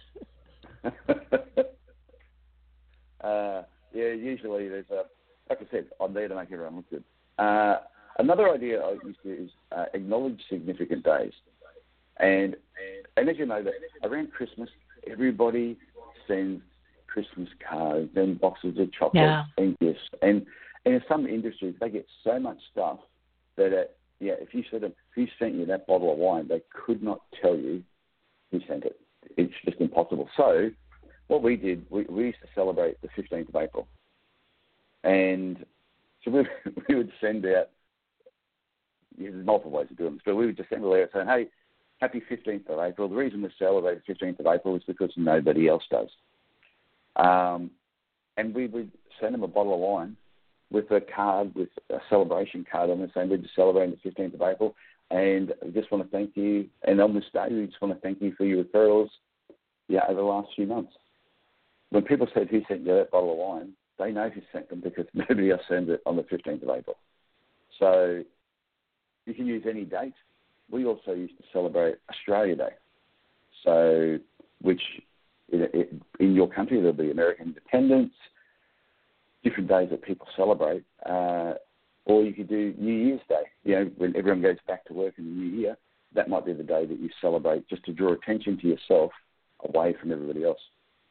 Speaker 3: Usually there's like I said, I'm there to make everyone look good. Another idea I used to is acknowledge significant days. And as you know, that around Christmas, everybody sends Christmas cards and boxes of chocolate and gifts. And in some industries, they get so much stuff that, if you who sent you that bottle of wine, they could not tell you who sent it. It's just impossible. So what we did, we used to celebrate the 15th of April. And so we would send out, there's multiple ways of doing this, but we would just send a letter saying, hey, happy 15th of April. The reason we celebrate the 15th of April is because nobody else does. And we would send them a bottle of wine with a card, with a celebration card on it saying we're just celebrating the 15th of April, and we just want to thank you. And on this day, we just want to thank you for your referrals over the last few months. When people said who sent you that bottle of wine, they know who sent them because nobody else sends it on the 15th of April. So you can use any date. We also used to celebrate Australia Day, so which in your country there'll be American Independence, different days that people celebrate, or you could do New Year's Day. When everyone goes back to work in the new year, that might be the day that you celebrate, just to draw attention to yourself away from everybody else.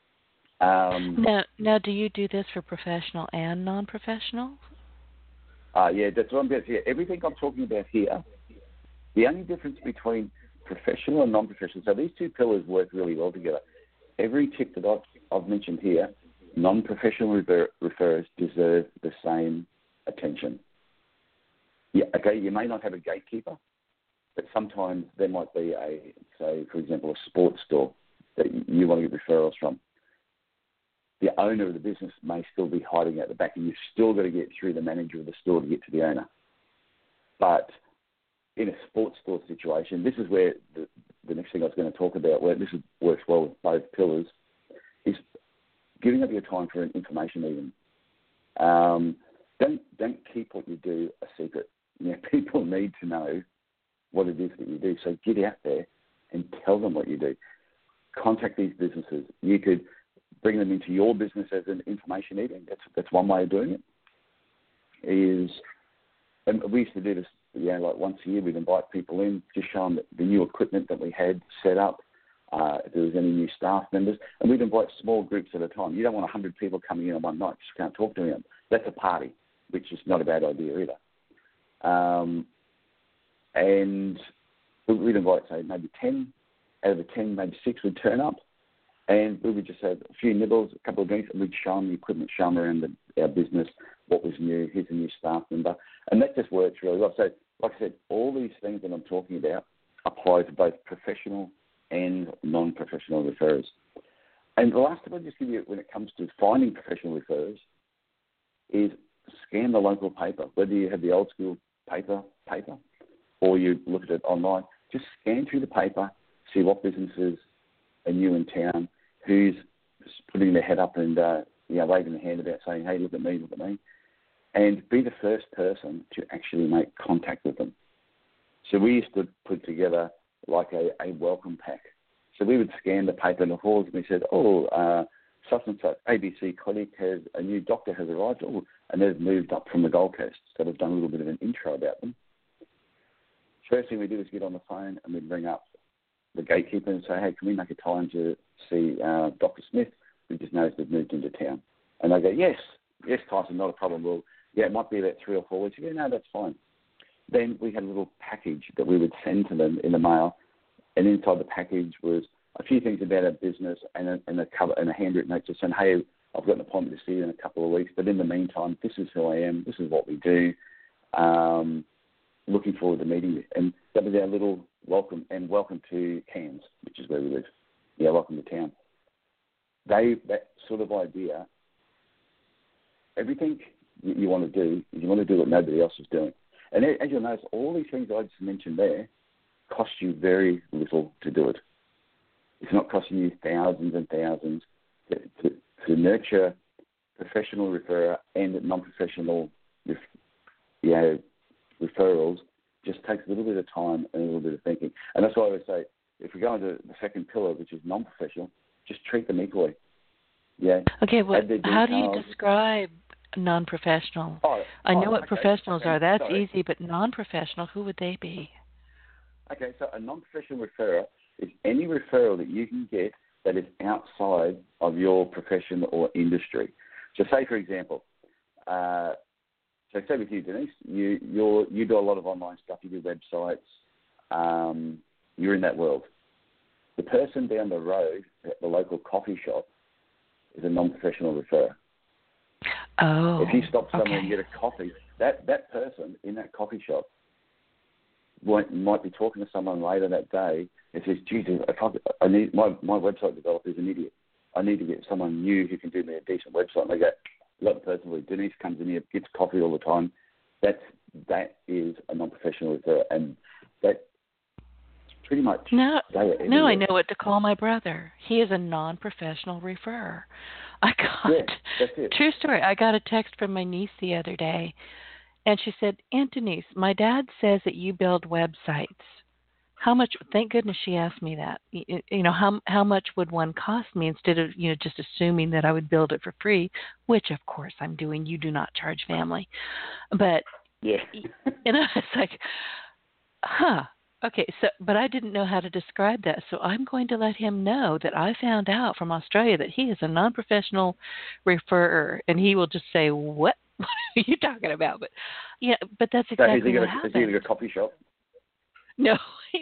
Speaker 2: Now, do you do this for professional and non-professional?
Speaker 3: That's what I'm about here. Everything I'm talking about here, the only difference between professional and non-professional, so these two pillars work really well together. Every tip that I've mentioned here, non-professional referrers deserve the same attention. You may not have a gatekeeper, but sometimes there might be for example, a sports store that you want to get referrals from. The owner of the business may still be hiding at the back, and you've still got to get through the manager of the store to get to the owner. But in a sports store situation, this is where the next thing I was going to talk about, where this works well with both pillars, is giving up your time for an information meeting. Don't keep what you do a secret. People need to know what it is that you do. So get out there and tell them what you do. Contact these businesses. You could bring them into your business as an information meeting. That's one way of doing it. And we used to do this, like once a year, we'd invite people in, just show them the new equipment that we had set up, if there was any new staff members, and we'd invite small groups at a time. You don't want 100 people coming in on one night, just can't talk to them. That's a party, which is not a bad idea either. And we'd invite, say, maybe 10. Out of the 10, maybe 6 would turn up, and we would just have a few nibbles, a couple of drinks, and we'd show them the equipment, show them around our business, what was new, here's a new staff member. And that just works really well. So, like I said, all these things that I'm talking about apply to both professional and non-professional referrers. And the last tip I'll just give you when it comes to finding professional referrers is scan the local paper. Whether you have the old school paper, or you look at it online, just scan through the paper, see what businesses are new in town, who's putting their head up and waving their hand about saying, hey, look at me, and be the first person to actually make contact with them. So we used to put together like a welcome pack. So we would scan the paper in the halls, and we said, such and such ABC colleague a new doctor has arrived, and they've moved up from the Gold Coast. So we've done a little bit of an intro about them. First thing we do is get on the phone and we'd ring up the gatekeeper and say, hey, can we make a time to see Dr. Smith? We just noticed they've moved into town. And they go, yes, Tyson, not a problem. Well, it might be about 3 or 4 weeks. Yeah, no, that's fine. Then we had a little package that we would send to them in the mail, and inside the package was a few things about our business and a cover and a handwritten note just saying, hey, I've got an appointment to see you in a couple of weeks, but in the meantime, this is who I am, this is what we do. Looking forward to meeting you. And that was our little welcome to Cairns, which is where we live. Yeah, welcome to town. That sort of idea, everything you want to do, you want to do what nobody else is doing. And as you'll notice, all these things I just mentioned there cost you very little to do it. It's not costing you thousands and thousands to nurture professional referrer and non-professional referrals. Just takes a little bit of time and a little bit of thinking. And that's why I would say if we go into the second pillar, which is non-professional, just treat them equally. Yeah.
Speaker 2: Okay, well,
Speaker 3: Add their
Speaker 2: how do you
Speaker 3: details.
Speaker 2: describe non-professional? I know what professionals are. That's easy, but non-professional, who would they be?
Speaker 3: Okay, so a non-professional referrer is any referral that you can get that is outside of your profession or industry. So say, for example, so say with you, Denise, you do a lot of online stuff, you do websites, you're in that world. The person down the road at the local coffee shop is a non-professional referrer.
Speaker 2: Oh,
Speaker 3: if you stop somewhere
Speaker 2: okay.
Speaker 3: and get a coffee, that person in that coffee shop might be talking to someone later that day and says, Jesus, I need my website developer is an idiot. I need to get someone new who can do me a decent website. And they go, look, the person where Denise comes in here, gets coffee all the time. That is a non-professional referrer, and that pretty much.
Speaker 2: Now I know what to call my brother. He is a non-professional referrer.
Speaker 3: That's it.
Speaker 2: True story. I got a text from my niece the other day, and she said, Aunt Denise, my dad says that you build websites. How much? Thank goodness she asked me that. You know, how much would one cost me, instead of just assuming that I would build it for free, which of course I'm doing. You do not charge family, but
Speaker 3: yeah.
Speaker 2: And I was like, huh. Okay, but I didn't know how to describe that, so I'm going to let him know that I found out from Australia that he is a non-professional referrer, and he will just say, "What? What are you talking about?" But that's exactly what happened.
Speaker 3: Is he at a coffee shop?
Speaker 2: No,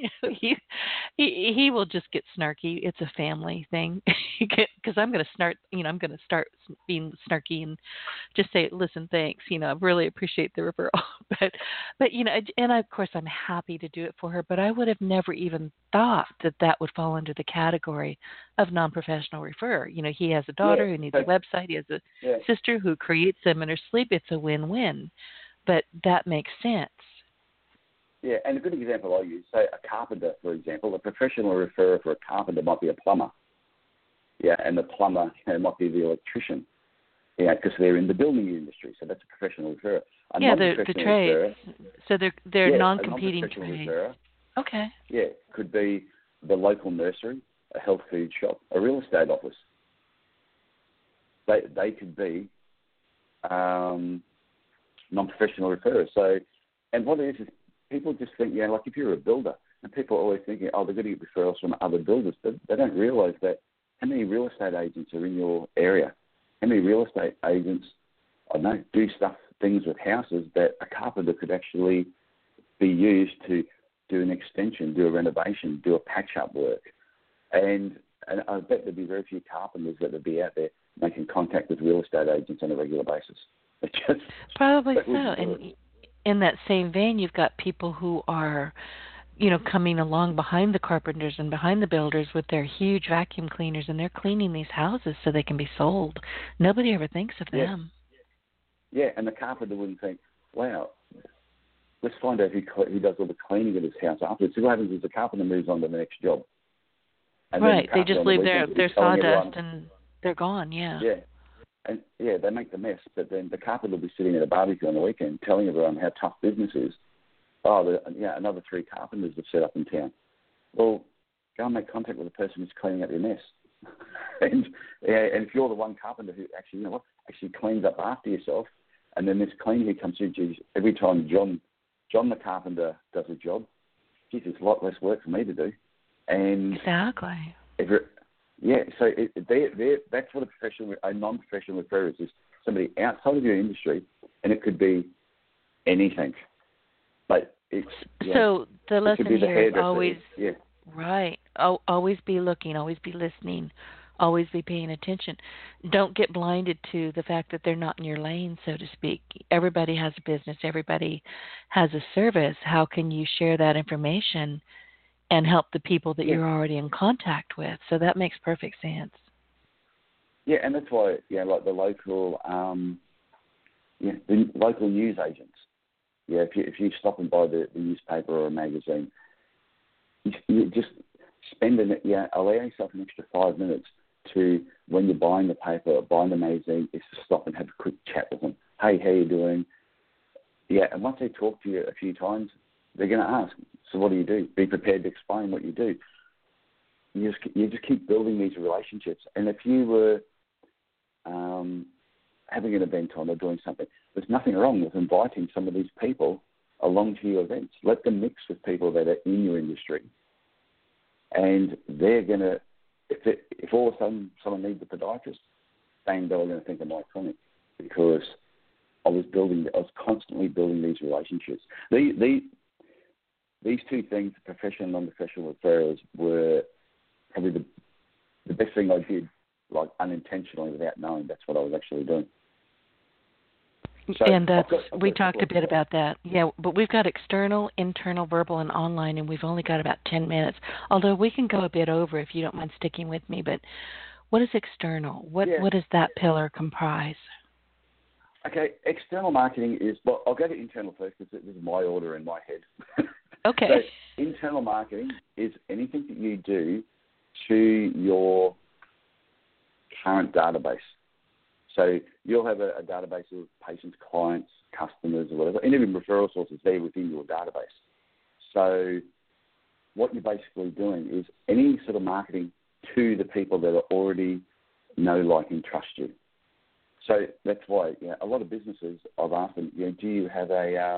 Speaker 2: he will just get snarky. It's a family thing, because I'm going to start being snarky and just say, "Listen, thanks. I really appreciate the referral." but and of course I'm happy to do it for her. But I would have never even thought that would fall under the category of non-professional referrer. He has a daughter who needs a website. He has a sister who creates them in her sleep. It's a win-win. But that makes sense.
Speaker 3: Yeah, and a good example I use, say a carpenter, for example, a professional referrer for a carpenter might be a plumber. Yeah, and the plumber might be the electrician. Yeah, because they're in the building industry, so that's a professional referrer.
Speaker 2: The trades. So they're non-competing trades. Referrer, okay.
Speaker 3: Yeah, could be the local nursery, a health food shop, a real estate office. They could be non-professional referrers. So, and what it is people just think, like if you're a builder, and people are always thinking, they're going to get referrals from other builders, but they don't realise that how many real estate agents are in your area? How many real estate agents, do things with houses that a carpenter could actually be used to do an extension, do a renovation, do a patch-up work. And I bet there'd be very few carpenters that would be out there making contact with real estate agents on a regular basis.
Speaker 2: Probably so. And in that same vein, you've got people who are, coming along behind the carpenters and behind the builders with their huge vacuum cleaners, and they're cleaning these houses so they can be sold. Nobody ever thinks of them.
Speaker 3: Yeah, and the carpenter wouldn't think, wow, let's find out who does all the cleaning of this house afterwards. See what happens is the carpenter moves on to the next job. And
Speaker 2: right, they just leave their sawdust and they're gone, Yeah.
Speaker 3: And they make the mess, but then the carpenter will be sitting at a barbecue on the weekend telling everyone how tough business is. Another 3 carpenters have set up in town. Well, go and make contact with the person who's cleaning up your mess. and if you're the one carpenter who actually cleans up after yourself, and then this cleaner who comes through, every time John the carpenter does a job, it's a lot less work for me to do. And
Speaker 2: exactly.
Speaker 3: So that's what a non-professional referrer is somebody outside of your industry, and it could be anything. But
Speaker 2: so the lesson here is always
Speaker 3: right.
Speaker 2: Always be looking, always be listening, always be paying attention. Don't get blinded to the fact that they're not in your lane, so to speak. Everybody has a business. Everybody has a service. How can you share that information and help the people that you're already in contact with? So that makes perfect sense.
Speaker 3: Yeah, and that's why, like the local, the local news agents. Yeah, if you stop and buy the newspaper or a magazine, you just allow yourself an extra 5 minutes to, when you're buying the paper or buying the magazine, is to stop and have a quick chat with them. Hey, how you doing? Yeah, and once they talk to you a few times, they're going to ask, so what do you do? Be prepared to explain what you do. you just keep building these relationships. And if you were having an event on or doing something, there's nothing wrong with inviting some of these people along to your events. Let them mix with people that are in your industry. And they're going to, if all of a sudden someone needs a podiatrist, bang, they're going to think of my clinic, because I was constantly building these relationships. These two things, professional and non-professional referrals, were probably the best thing I did, like unintentionally, without knowing that's what I was actually doing. So
Speaker 2: and we talked a bit about that. Yeah, but we've got external, internal, verbal, and online, and we've only got about 10 minutes. Although we can go a bit over if you don't mind sticking with me. But what is external? What does that pillar comprise?
Speaker 3: Okay, external marketing is, well, I'll go to internal first because this is my order in my head.
Speaker 2: Okay.
Speaker 3: So internal marketing is anything that you do to your current database. So you'll have a database of patients, clients, customers, or whatever, and even referral sources there within your database. So what you're basically doing is any sort of marketing to the people that already know, like, and trust you. So that's why a lot of businesses, I've asked them, do you have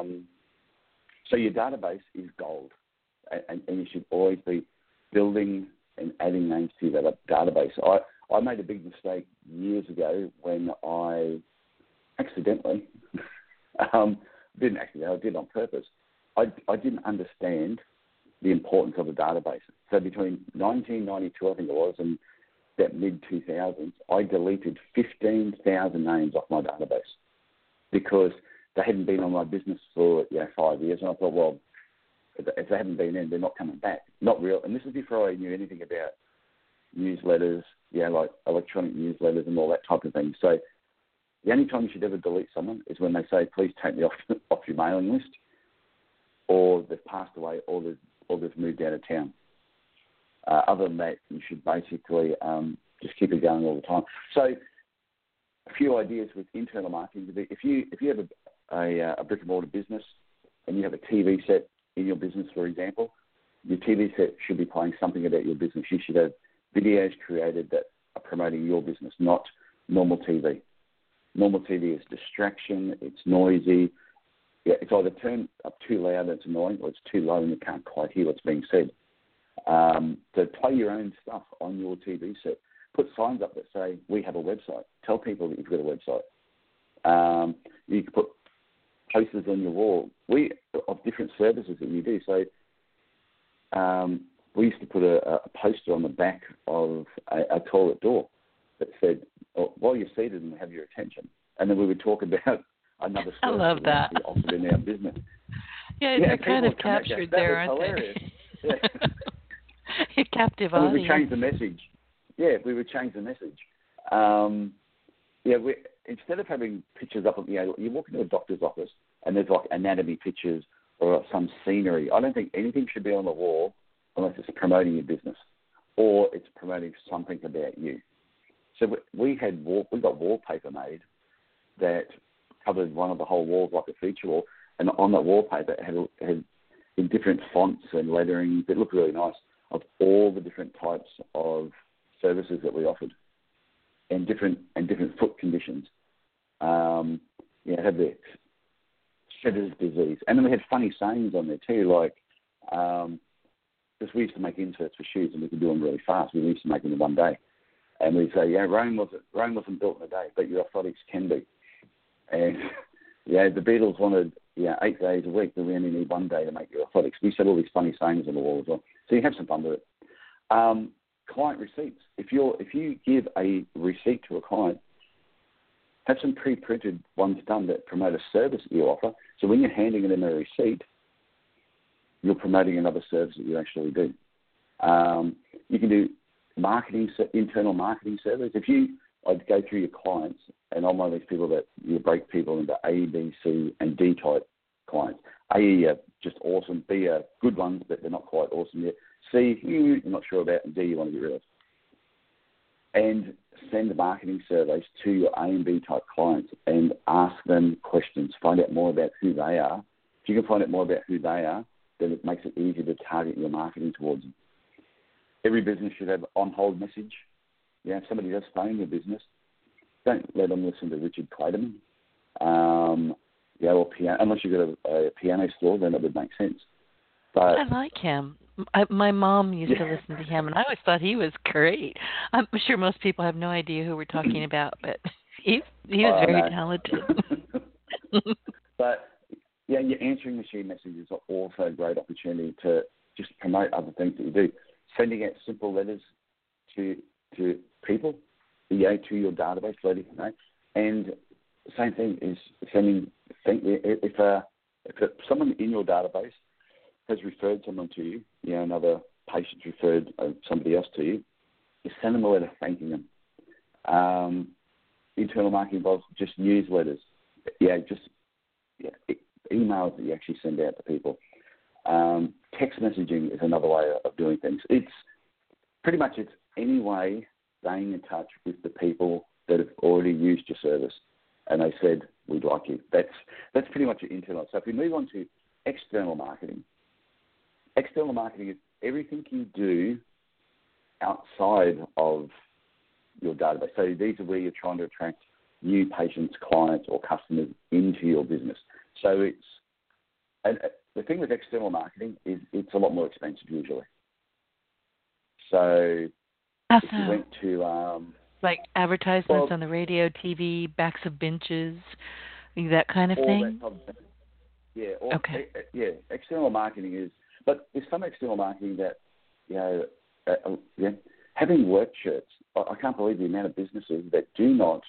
Speaker 3: so your database is gold, and you should always be building and adding names to that database. I made a big mistake years ago when I accidentally, I did it on purpose. I didn't understand the importance of a database. So between 1992, I think it was, and that mid-2000s, I deleted 15,000 names off my database because they hadn't been on my business for 5 years. And I thought, well, if they haven't been in, they're not coming back. Not real. And this is before I knew anything about newsletters, like electronic newsletters and all that type of thing. So the only time you should ever delete someone is when they say, please take me off your mailing list, or they've passed away, or they've moved out of town. Other than that, you should basically just keep it going all the time. So a few ideas with internal marketing would be, if you have a brick and mortar business and you have a TV set in your business, for example, your TV set should be playing something about your business. You should have videos created that are promoting your business, not normal TV. Normal TV is distraction, it's noisy. It's either turned up too loud and it's annoying, or it's too low and you can't quite hear what's being said. So play your own stuff on your TV set. Put signs up that say, we have a website. Tell people that you've got a website. You can put posters on your wall of different services that you do. So we used to put a poster on the back of a toilet door that said, while you're seated and have your attention. And then we would talk about another service
Speaker 2: I love that.
Speaker 3: we offered in our business.
Speaker 2: Yeah, they're kind of captured there, aren't
Speaker 3: hilarious.
Speaker 2: they?
Speaker 3: Yeah.
Speaker 2: You're captive
Speaker 3: and
Speaker 2: audience.
Speaker 3: we would change the message. Yeah, we would change the message. Instead of having pictures up, you walk into a doctor's office and there's like anatomy pictures or some scenery. I don't think anything should be on the wall unless it's promoting your business or it's promoting something about you. So we got wallpaper made that covered one of the whole walls like a feature wall, and on that wallpaper it had in different fonts and lettering that looked really nice of all the different types of services that we offered and different foot conditions. It had the Shedder's disease, and then we had funny sayings on there too, like because we used to make inserts for shoes and we could do them really fast. We used to make them in one day. And we'd say, Rome wasn't built in a day, but your orthotics can be. And, the Beatles wanted, 8 days a week, but we only need 1 day to make your orthotics. We said all these funny sayings on the wall as well. So you have some fun with it. Client receipts. If you give a receipt to a client, have some pre-printed ones done that promote a service that you offer. So when you're handing them a receipt, you're promoting another service that you actually do. You can do internal marketing surveys. I'd go through your clients, and I'm one of these people that you break people into A, B, C, and D type clients. A are just awesome. B are good ones, but they're not quite awesome yet. C, you're not sure about, and D, you want to get rid of. And send the marketing surveys to your A and B type clients and ask them questions. Find out more about who they are. If you can find out more about who they are, then it makes it easier to target your marketing towards them. Every business should have on-hold message. Yeah, if somebody does phone your business, don't let them listen to Richard Clayton. Or piano, unless you've got a piano store, then it would make sense. But
Speaker 2: I like him. My mom used to listen to him, and I always thought he was great. I'm sure most people have no idea who we're talking about, but he was very talented.
Speaker 3: But yeah, your answering machine messages are also a great opportunity to just promote other things that you do. Sending out simple letters to people, to your database, letting them know. And the same thing is sending. If someone in your database has referred someone to you, another patient's referred somebody else to you, you send them a letter thanking them. Internal marketing involves just newsletters. Emails that you actually send out to people. Text messaging is another way of doing things. It's any way staying in touch with the people that have already used your service and they said, we'd like you. That's pretty much your internal. So if we move on to external marketing is everything you do outside of your database. So these are where you're trying to attract new patients, clients, or customers into your business. So the thing with external marketing is it's a lot more expensive usually. So if you went to
Speaker 2: like advertisements on the radio, TV, backs of benches, that kind of thing.
Speaker 3: That type of thing. Yeah. External marketing is, but there's some external marketing that having work shirts. I can't believe the amount of businesses that do not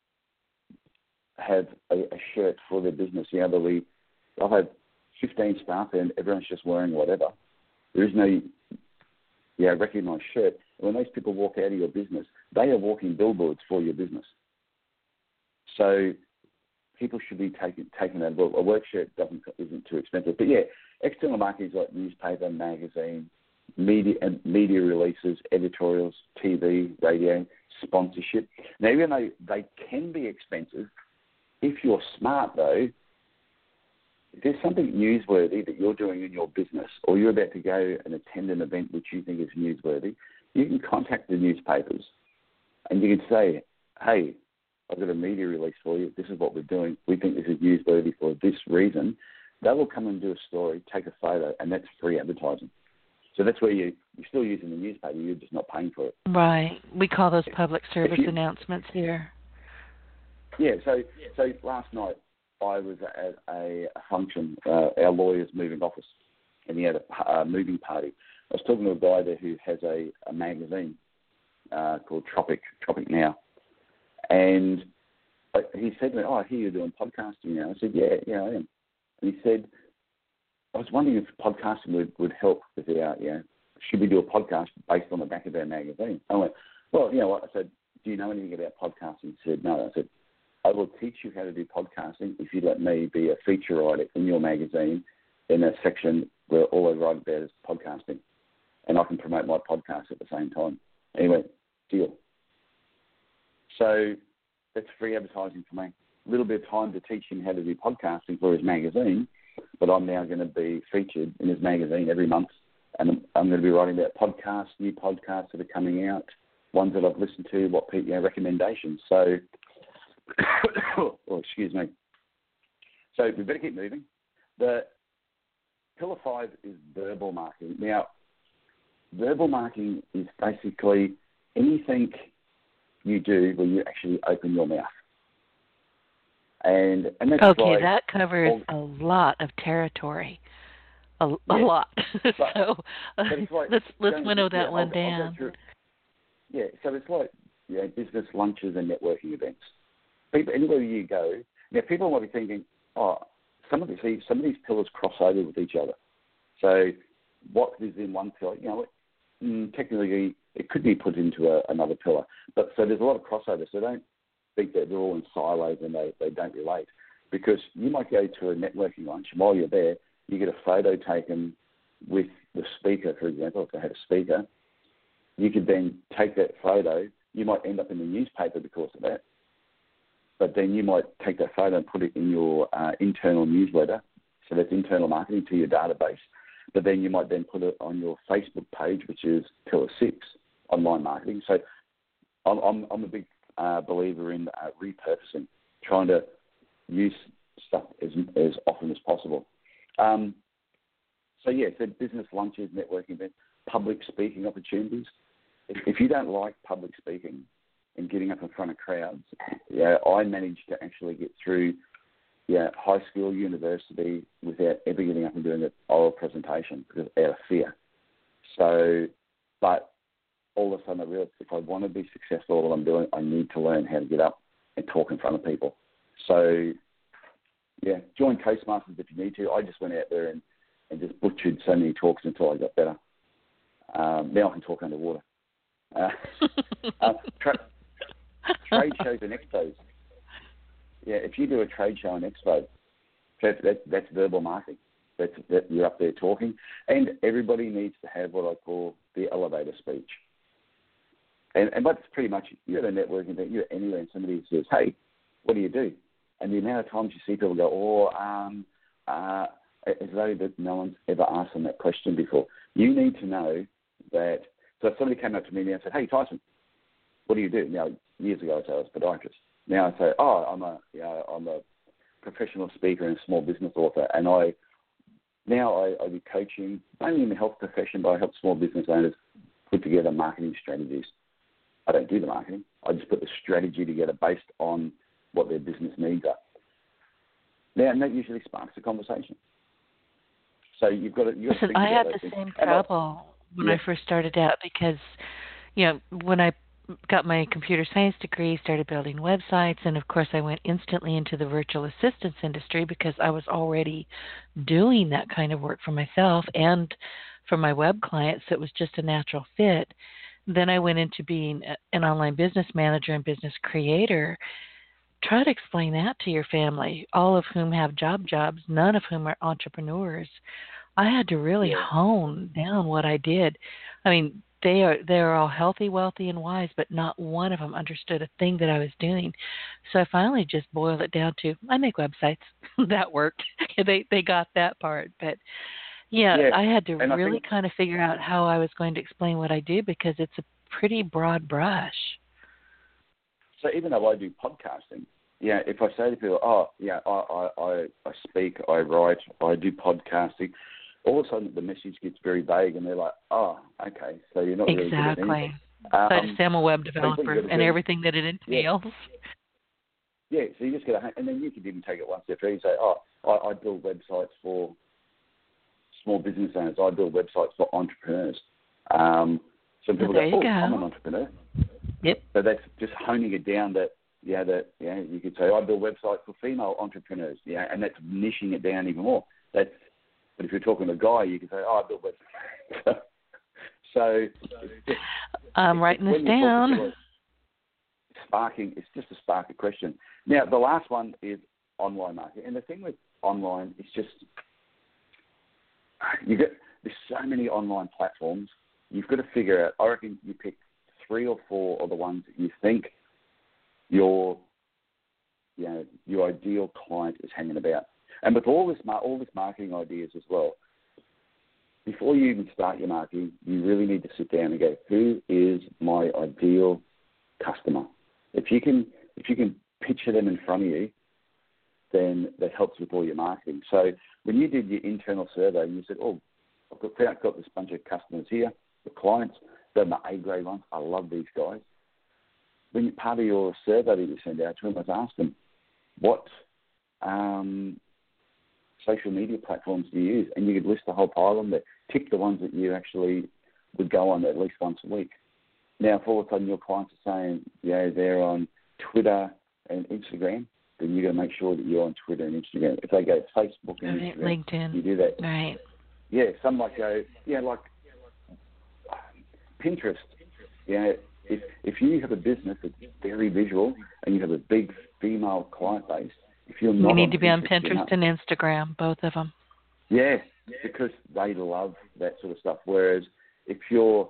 Speaker 3: have a shirt for their business. I've had 15 staff and everyone's just wearing whatever. There is no recognised shirt. And when those people walk out of your business, they are walking billboards for your business. So people should be taking that. Well, a work shirt isn't too expensive. But external marketing is like newspaper, magazine, media releases, editorials, TV, radio, sponsorship. Now, even though they can be expensive, if you're smart, though, if there's something newsworthy that you're doing in your business or you're about to go and attend an event which you think is newsworthy, you can contact the newspapers and you can say, hey, I've got a media release for you. This is what we're doing. We think this is newsworthy for this reason. They will come and do a story, take a photo, and that's free advertising. So that's where you're still using the newspaper. You're just not paying for it.
Speaker 2: Right. We call those public service announcements here.
Speaker 3: Yeah. So last night I was at a function, our lawyer's moving office, and he had a moving party. I was talking to a guy there who has a magazine called Tropic Now. And he said to me, I hear you're doing podcasting now. I said, yeah, I am. And he said, I was wondering if podcasting would help with our, should we do a podcast based on the back of our magazine? I went, well, you know what? I said, do you know anything about podcasting? He said, no. I said, I will teach you how to do podcasting if you let me be a feature writer in your magazine in a section where all I write about is podcasting. And I can promote my podcast at the same time. Anyway, deal. So that's free advertising for me. A little bit of time to teach him how to do podcasting for his magazine, but I'm now going to be featured in his magazine every month, and I'm going to be writing about podcasts, new podcasts that are coming out, ones that I've listened to, recommendations. So, excuse me. So we better keep moving. The Pillar 5 is verbal marketing. Now, verbal marketing is basically anything you do where you actually open your mouth. And that's
Speaker 2: okay, that covers a lot of territory. A lot. So let's winnow that one down.
Speaker 3: So it's like business lunches and networking events. People, anywhere you go, now people might be thinking, some of these pillars cross over with each other. So what is in one pillar, technically it could be put into another pillar. But so there's a lot of crossover. So don't think that they're all in silos and they don't relate. Because you might go to a networking lunch, and while you're there, you get a photo taken with the speaker, for example, if they had a speaker. You could then take that photo. You might end up in the newspaper because of that. But then you might take that photo and put it in your internal newsletter. So that's internal marketing to your database. but then you might then put it on your Facebook page, which is Pillar 6, online marketing. So I'm a big believer in repurposing, trying to use stuff as often as possible. So business lunches, networking events, public speaking opportunities. If you don't like public speaking and getting up in front of crowds, I managed to actually get through high school, university without ever getting up and doing an oral presentation because out of fear. So, but all of a sudden I realized if I want to be successful at what I'm doing, I need to learn how to get up and talk in front of people. So, join Toastmasters if you need to. I just went out there and just butchered so many talks until I got better. Now I can talk underwater. Trade shows and expos. Yeah, if you do a trade show and expo, that's verbal marketing. That you're up there talking, and everybody needs to have what I call the elevator speech. And that's pretty much, you're at a networking event, you're anywhere, and somebody says, "Hey, what do you do?" And the amount of times you see people go, as though that no one's ever asked them that question before. You need to know that. So if somebody came up to me and said, "Hey, Tyson, what do you do?" Now, years ago, I said I was a podiatrist. Now I say, I'm a professional speaker and a small business author, and I do coaching, mainly in the health profession, but I help small business owners put together marketing strategies. I don't do the marketing. I just put the strategy together based on what their business needs are. Now, and that usually sparks a conversation. So you've got to.
Speaker 2: Listen, I had the same trouble when I first started out because, when I got my computer science degree, started building websites, and of course I went instantly into the virtual assistance industry because I was already doing that kind of work for myself and for my web clients. So it was just a natural fit. Then I went into being an online business manager and business creator. Try to explain that to your family, all of whom have jobs, none of whom are entrepreneurs. I had to really hone down what I did. I mean, they're all healthy, wealthy, and wise, but not one of them understood a thing that I was doing. So I finally just boiled it down to, I make websites. That worked. They got that part. But, I had to really kind of figure out how I was going to explain what I do because it's a pretty broad brush.
Speaker 3: So even though I do podcasting, if I say to people, I speak, I write, I do podcasting, all of a sudden the message gets very vague and they're like, okay, so you're not really good at anything.
Speaker 2: So I just say I'm a web developer and everything that it entails.
Speaker 3: Yeah, so you just get and then you can even take it one step further and say, I build websites for small business owners. I build websites for entrepreneurs. Some people go, I'm an entrepreneur.
Speaker 2: Yep.
Speaker 3: So that's just honing it down that you could say, I build websites for female entrepreneurs. And that's niching it down even more. But if you're talking to a guy, you can say, I build websites. So
Speaker 2: I'm writing this down.
Speaker 3: It's just a spark a question. Now, the last one is online marketing. And the thing with online is just, there's so many online platforms. You've got to figure out, I reckon you pick 3 or 4 of the ones that you think your ideal client is hanging about. And with all this marketing ideas as well, before you even start your marketing, you really need to sit down and go, who is my ideal customer? If you can picture them in front of you, then that helps with all your marketing. So when you did your internal survey, you said, I've got this bunch of customers here, the clients, they're my A-grade ones. I love these guys. When part of your survey that you send out to them, was ask them, what social media platforms do you use? And you could list the whole pile of them, tick the ones that you actually would go on at least once a week. Now, if all of a sudden your clients are saying, they're on Twitter and Instagram, then you've got to make sure that you're on Twitter and Instagram. If they go to Facebook and Instagram,
Speaker 2: LinkedIn,
Speaker 3: you do that.
Speaker 2: Right.
Speaker 3: Yeah, some might go, like Pinterest. If you have a business that's very visual and you have a big female client base, if you're not, you
Speaker 2: need to be on Pinterest and Instagram, both of them.
Speaker 3: Yeah, because they love that sort of stuff. Whereas if you're,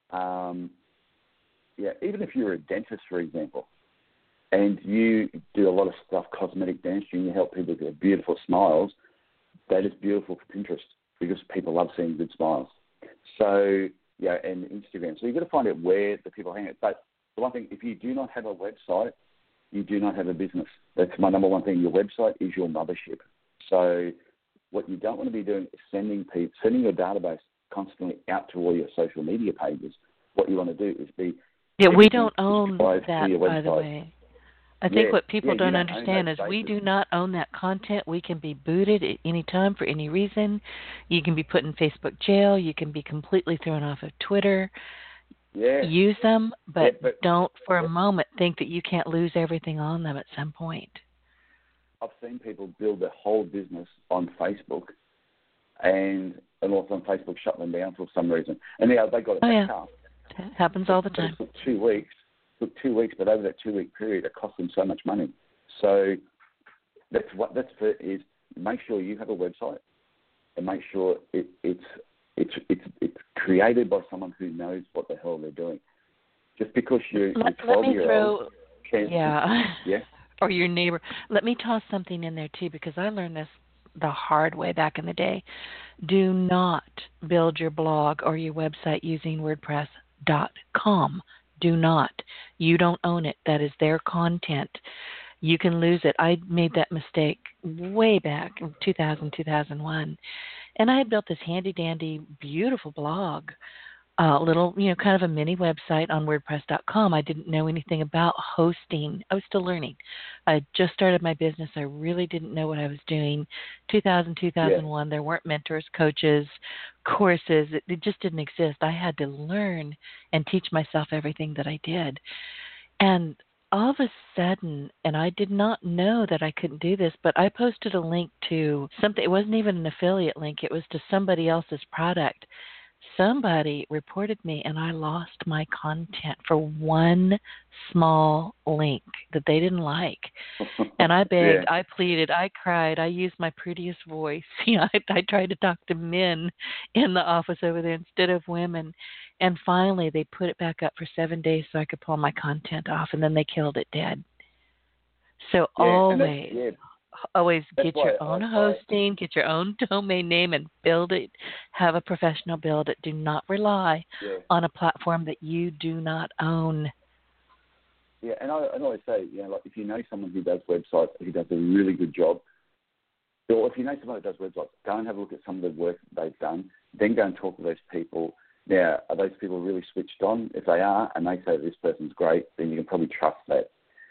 Speaker 3: even if you're a dentist, for example, and you do a lot of stuff, cosmetic dentistry, and you help people get beautiful smiles, that is beautiful for Pinterest. because people love seeing good smiles. So, yeah, and Instagram. So you've got to find out where the people hang out. But the one thing, if you do not have a website, you do not have a business. That's my number one thing. Your website is your mothership. So what you don't want to be doing is sending your database constantly out to all your social media pages. What you want to do is be...
Speaker 2: Yeah, we don't own that, by the way. I think
Speaker 3: Yeah,
Speaker 2: what people don't
Speaker 3: don't
Speaker 2: understand is we do not own that content. We can be booted at any time for any reason. You can be put in Facebook jail. You can be completely thrown off of Twitter.
Speaker 3: Yeah.
Speaker 2: Use them, but don't for a
Speaker 3: yeah.
Speaker 2: moment think that you can't lose everything on them at some point.
Speaker 3: I've seen people build their whole business on Facebook, and also on Facebook shut them down for some reason. And now they got it back up.
Speaker 2: It happens all the time.
Speaker 3: It took 2 weeks. But over that 2-week period, it cost them so much money. So that's make sure you have a website, and make sure it's created by someone who knows what the hell they're doing. Just because you're 12-year-old,
Speaker 2: or your neighbor. Let me toss something in there too, because I learned this the hard way back in the day. Do not build your blog or your website using WordPress.com. Do not. You don't own it. That is their content. You can lose it. I made that mistake way back in 2000, 2001. And I had built this handy-dandy, beautiful blog, little, kind of a mini website on WordPress.com. I didn't know anything about hosting. I was still learning. I had just started my business. I really didn't know what I was doing. 2000, 2001, there weren't mentors, coaches, courses. It just didn't exist. I had to learn and teach myself everything that I did. And all of a sudden, and I did not know that I couldn't do this, but I posted a link to something. It wasn't even an affiliate link. It was to somebody else's product. Somebody reported me, and I lost my content for one small link that they didn't like. And I begged, I pleaded, I cried, I used my prettiest voice. I tried to talk to men in the office over there instead of women. And finally, they put it back up for 7 days so I could pull my content off, and then they killed it dead. So always get your own hosting, get your own domain name, and build it. Have a professional build it. Do not rely on a platform that you do not own.
Speaker 3: Yeah, and I always say, if you know someone who does websites, who does a really good job, or if you know someone who does websites, go and have a look at some of the work that they've done, then go and talk to those people. Now, are those people really switched on? If they are, and they say this person's great, then you can probably trust that.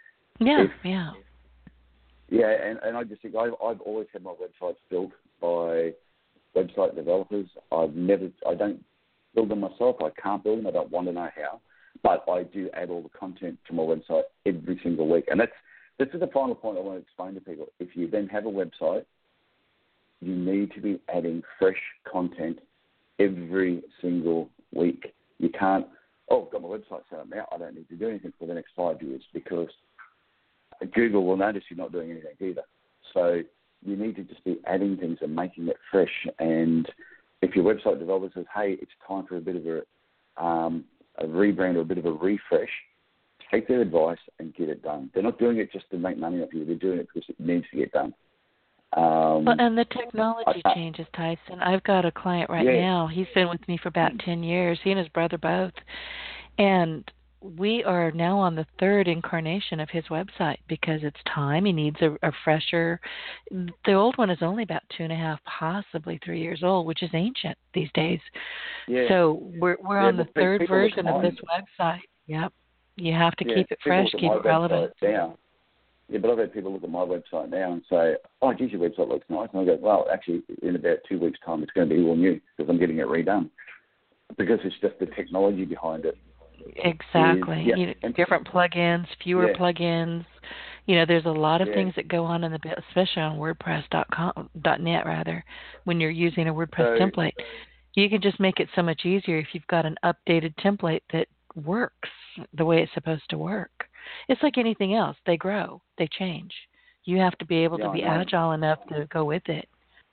Speaker 3: Yeah, and I just think I've always had my websites built by website developers. I don't build them myself. I can't build them. I don't want to know how. But I do add all the content to my website every single week. And this is the final point I want to explain to people. If you then have a website, you need to be adding fresh content every single week. You can't, I've got my website set up now. I don't need to do anything for the next 5 years, because Google will notice you're not doing anything either. So you need to just be adding things and making it fresh. And if your website developer says, hey, it's time for a bit of a rebrand or a bit of a refresh, take their advice and get it done. They're not doing it just to make money off you. They're doing it because it needs to get done.
Speaker 2: And the technology changes, Tyson. I've got a client right now. He's been with me for about 10 years. He and his brother both. And we are now on the third incarnation of his website because it's time. He needs a fresher. The old one is only about 2.5, possibly 3 years old, which is ancient these days. Yeah. So we're on the third version of this website. Yep. You have to keep it fresh, keep it relevant.
Speaker 3: Yeah, but I've had people look at my website now and say, oh, geez, your website looks nice. And I go, well, actually, in about 2 weeks' time, it's going to be all new because I'm getting it redone. Because it's just the technology behind it.
Speaker 2: Exactly. Different plugins, fewer plugins. There's a lot of things that go on in the, especially on WordPress.net rather, when you're using a WordPress template. You can just make it so much easier if you've got an updated template that works the way it's supposed to work. It's like anything else. They grow. They change. You have to be able to be agile enough to go with it.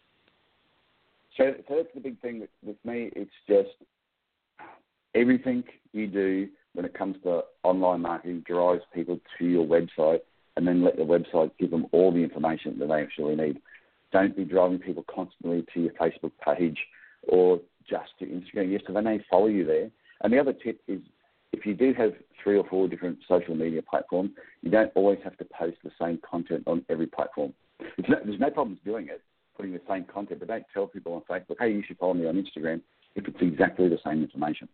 Speaker 3: So that's the big thing with me. It's just everything you do when it comes to online marketing drives people to your website, and then let the website give them all the information that they actually need. don't be driving people constantly to your Facebook page or just to Instagram. Yes, so they may follow you there. And the other tip is, if you do have 3 or 4 different social media platforms, you don't always have to post the same content on every platform. There's no problems doing it, putting the same content, but don't tell people on Facebook, hey, you should follow me on Instagram if it's exactly the same information.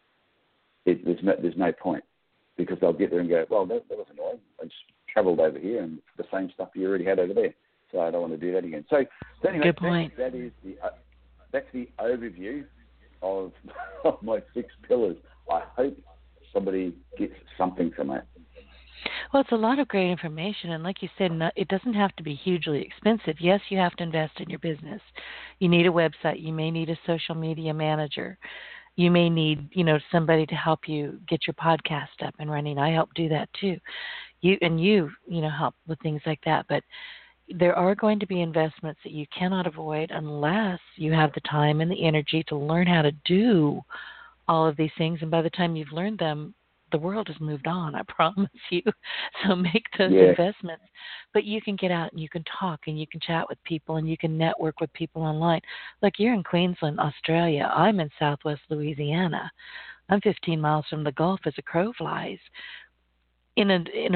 Speaker 3: There's no point, because they'll get there and go, well, that was annoying. I just travelled over here and the same stuff you already had over there, so I don't want to do that again. So anyway,
Speaker 2: good point.
Speaker 3: That's the overview of my 6 pillars. I hope somebody gets something from that.
Speaker 2: Well, it's a lot of great information, and like you said, it doesn't have to be hugely expensive. Yes, you have to invest in your business. You need a website. You may need a social media manager. You may need, somebody to help you get your podcast up and running. I help do that too. You help with things like that. But there are going to be investments that you cannot avoid unless you have the time and the energy to learn how to do all of these things. And by the time you've learned them, the world has moved on, I promise you. So make those investments. But you can get out and you can talk and you can chat with people and you can network with people online. Like, you're in Queensland, Australia. I'm in Southwest Louisiana. I'm 15 miles from the Gulf as a crow flies. In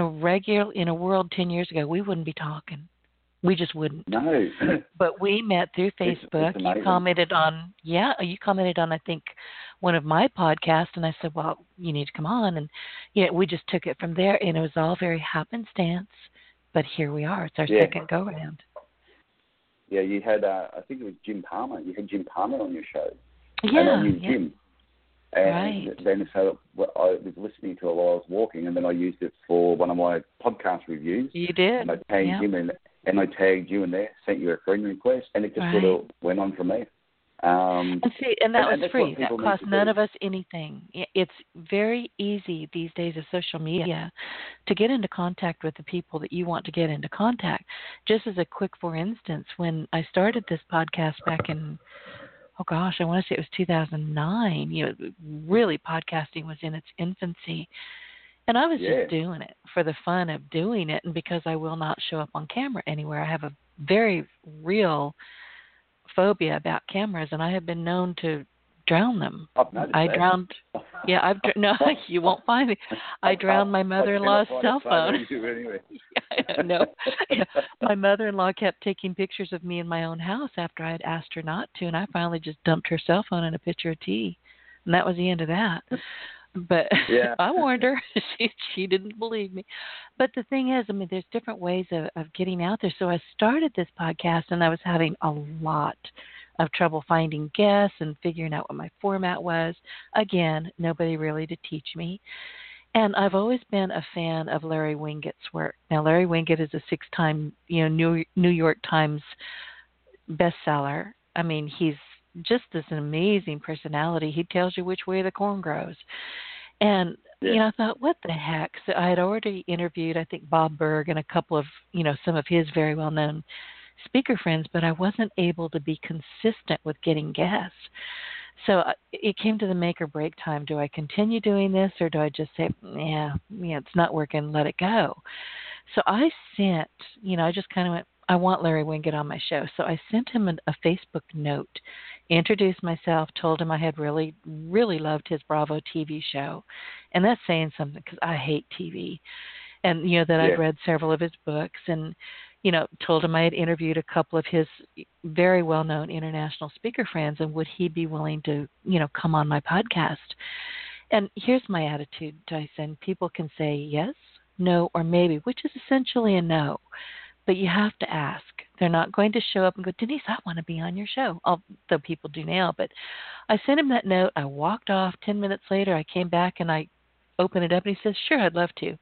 Speaker 2: a world 10 years ago, we wouldn't be talking. We just wouldn't.
Speaker 3: No.
Speaker 2: But we met through Facebook. You commented on, I think, one of my podcasts, and I said, well, you need to come on. And we just took it from there, and it was all very happenstance. But here we are. It's our second go-around.
Speaker 3: Yeah, you had, I think it was Jim Palmer. You had Jim Palmer on your show.
Speaker 2: Yeah.
Speaker 3: And I knew Jim. And
Speaker 2: right.
Speaker 3: then so I was listening to it while I was walking, and then I used it for one of my podcast reviews.
Speaker 2: You did.
Speaker 3: And I tagged Jim in. And I tagged you in there, sent you a friend request, and it just sort of went on from there.
Speaker 2: And that was free. That cost none of us anything. It's very easy these days of social media to get into contact with the people that you want to get into contact. Just as a quick, for instance, when I started this podcast back in, I want to say it was 2009, really podcasting was in its infancy. And I was just doing it for the fun of doing it, and because I will not show up on camera anywhere. I have a very real phobia about cameras, and I have been known to drown them. I drowned. Yeah, no, you won't find me. I drowned my mother-in-law's cell phone. I know. My mother-in-law kept taking pictures of me in my own house after I had asked her not to, and I finally just dumped her cell phone in a pitcher of tea, and that was the end of that. But I warned her. She didn't believe me. But the thing is, there's different ways of getting out there. So I started this podcast, and I was having a lot of trouble finding guests and figuring out what my format was. Again, nobody really to teach me. And I've always been a fan of Larry Winget's work. Now, Larry Winget is a 6-time, New York Times bestseller. He's just this amazing personality. He tells you which way the corn grows. And, I thought, what the heck? So I had already interviewed, I think, Bob Berg and a couple of, some of his very well-known speaker friends, but I wasn't able to be consistent with getting guests. So it came to the make or break time. Do I continue doing this, or do I just say, it's not working, let it go? So I sent, I just kind of went, I want Larry Winget on my show. So I sent him a Facebook note, introduced myself, told him I had really, really loved his Bravo TV show. And that's saying something, because I hate TV. And, that I'd read several of his books, and, told him I had interviewed a couple of his very well-known international speaker friends, and would he be willing to, come on my podcast? And here's my attitude, Tyson. People can say yes, no, or maybe, which is essentially a no. But you have to ask. They're not going to show up and go, Denise, I want to be on your show. Although people do now. But I sent him that note. I walked off. 10 minutes later, I came back and I opened it up, and he says, sure, I'd love to.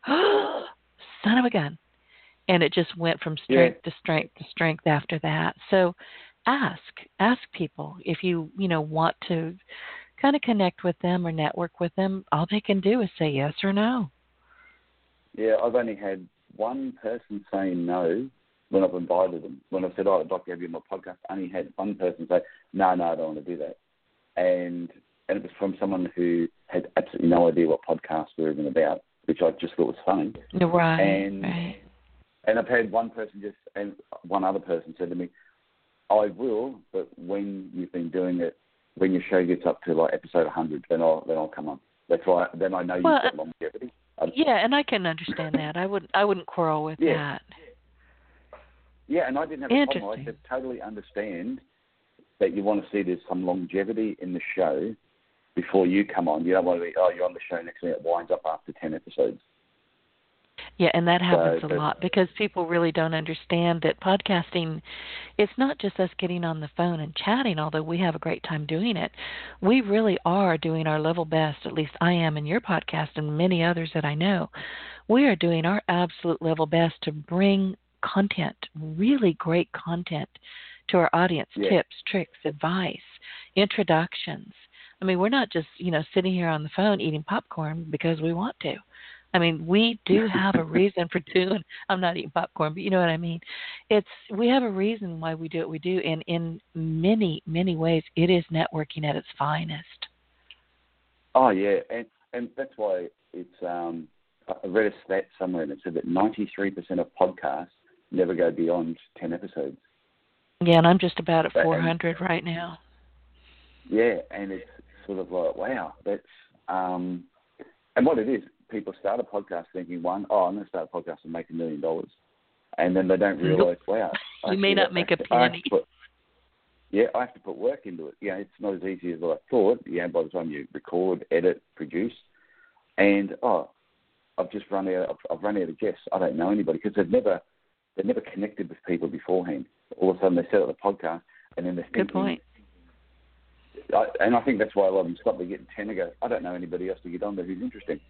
Speaker 2: Son of a gun. And it just went from strength to strength to strength after that. So ask people if you want to kind of connect with them or network with them. All they can do is say yes or no.
Speaker 3: Yeah, I've only had one person saying no when I've invited them. When I've said, I'd like to have you on my podcast, I only had one person say, no, I don't want to do that. And it was from someone who had absolutely no idea what podcasts were even about, which I just thought was funny.
Speaker 2: Right.
Speaker 3: And I've had one person and one other person said to me, I will, but when you've been doing it, when your show gets up to like episode 100, then I'll come on. That's why. Then I know you've got longevity.
Speaker 2: Yeah, and I can understand that. I wouldn't quarrel with that.
Speaker 3: Yeah, and I didn't have a problem. I said totally understand that you want to see there's some longevity in the show before you come on. You don't want to be, you're on the show next thing, it winds up after 10 episodes.
Speaker 2: Yeah, and that happens a lot because people really don't understand that podcasting, it's not just us getting on the phone and chatting, although we have a great time doing it. We really are doing our level best, at least I am in your podcast and many others that I know. We are doing our absolute level best to bring content, really great content to our audience, tips, tricks, advice, introductions. I mean, we're not just, sitting here on the phone eating popcorn because we want to. I mean, we do have a reason for doing. I'm not eating popcorn, but you know what I mean. We have a reason why we do what we do, and in many, many ways, it is networking at its finest.
Speaker 3: Oh yeah, and that's why it's. I read a stat somewhere that said that 93% of podcasts never go beyond 10 episodes.
Speaker 2: Yeah, and I'm just about at 400 right now.
Speaker 3: Yeah, and it's sort of like, wow, that's and what it is. People start a podcast thinking, I'm going to start a podcast and make $1 million. And then they don't realize, wow.
Speaker 2: You may not make a penny.
Speaker 3: I have to put work into it. It's not as easy as I thought. By the time you record, edit, produce. And, I've just run out of guests. I don't know anybody because they've never connected with people beforehand. All of a sudden they set up the podcast and then they're thinking.
Speaker 2: Good point.
Speaker 3: And I think that's why a lot of them stop. They get 10 and go, I don't know anybody else to get on there who's interesting.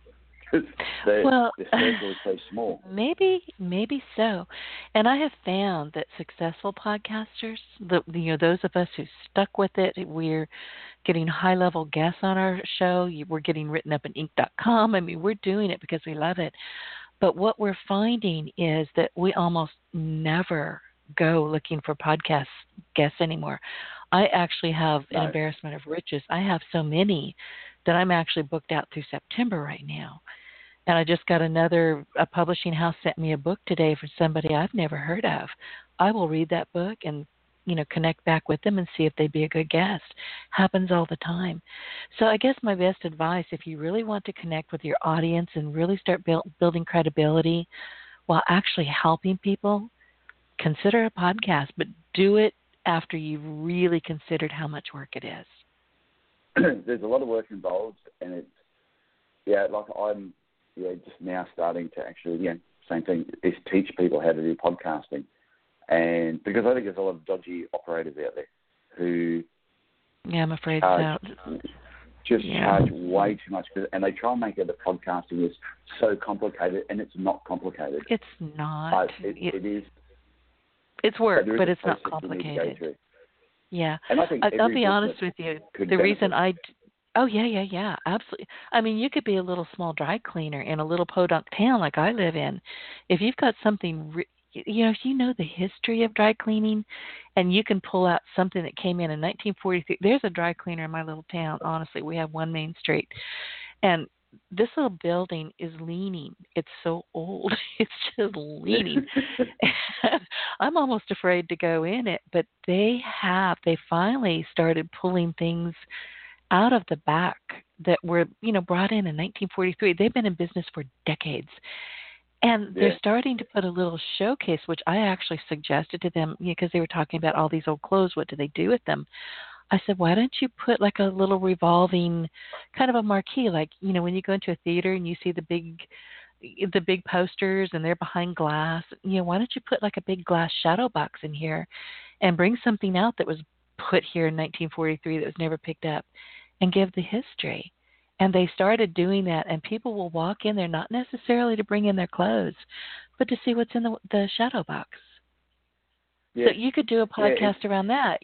Speaker 3: Their circle is so small.
Speaker 2: Maybe so. And I have found that successful podcasters, those of us who stuck with it, we're getting high-level guests on our show. We're getting written up in Inc.com. I mean, we're doing it because we love it. But what we're finding is that we almost never go looking for podcast guests anymore. I actually have an embarrassment of riches. I have so many that I'm actually booked out through September right now. And I just got a publishing house sent me a book today for somebody I've never heard of. I will read that book and, connect back with them and see if they'd be a good guest. Happens all the time. So I guess my best advice, if you really want to connect with your audience and really start building credibility while actually helping people, consider a podcast, but do it after you've really considered how much work it is.
Speaker 3: There's a lot of work involved, and it's, I'm just now starting to actually, same thing, is teach people how to do podcasting. And because I think there's a lot of dodgy operators out there who
Speaker 2: I'm afraid so.
Speaker 3: Charge way too much, and they try and make it that podcasting is so complicated, and it's not complicated.
Speaker 2: It's not.
Speaker 3: It is.
Speaker 2: It's work, but it's not complicated. Yeah.
Speaker 3: And I think
Speaker 2: I'll be honest with you. The reason yeah, absolutely. I mean, you could be a little small dry cleaner in a little podunk town like I live in. If you've got something, if you know the history of dry cleaning and you can pull out something that came in 1943, there's a dry cleaner in my little town. Honestly, we have one Main Street. And this little building is leaning. It's so old. It's just leaning. I'm almost afraid to go in it, but they finally started pulling things out of the back that were, brought in 1943. They've been in business for decades. And they're starting to put a little showcase, which I actually suggested to them, because they were talking about all these old clothes. What do they do with them? I said, why don't you put like a little revolving kind of a marquee, like, when you go into a theater and you see the big posters and they're behind glass, why don't you put like a big glass shadow box in here and bring something out that was put here in 1943 that was never picked up and give the history. And they started doing that, and people will walk in there not necessarily to bring in their clothes, but to see what's in the shadow box. Yeah. So you could do a podcast around that.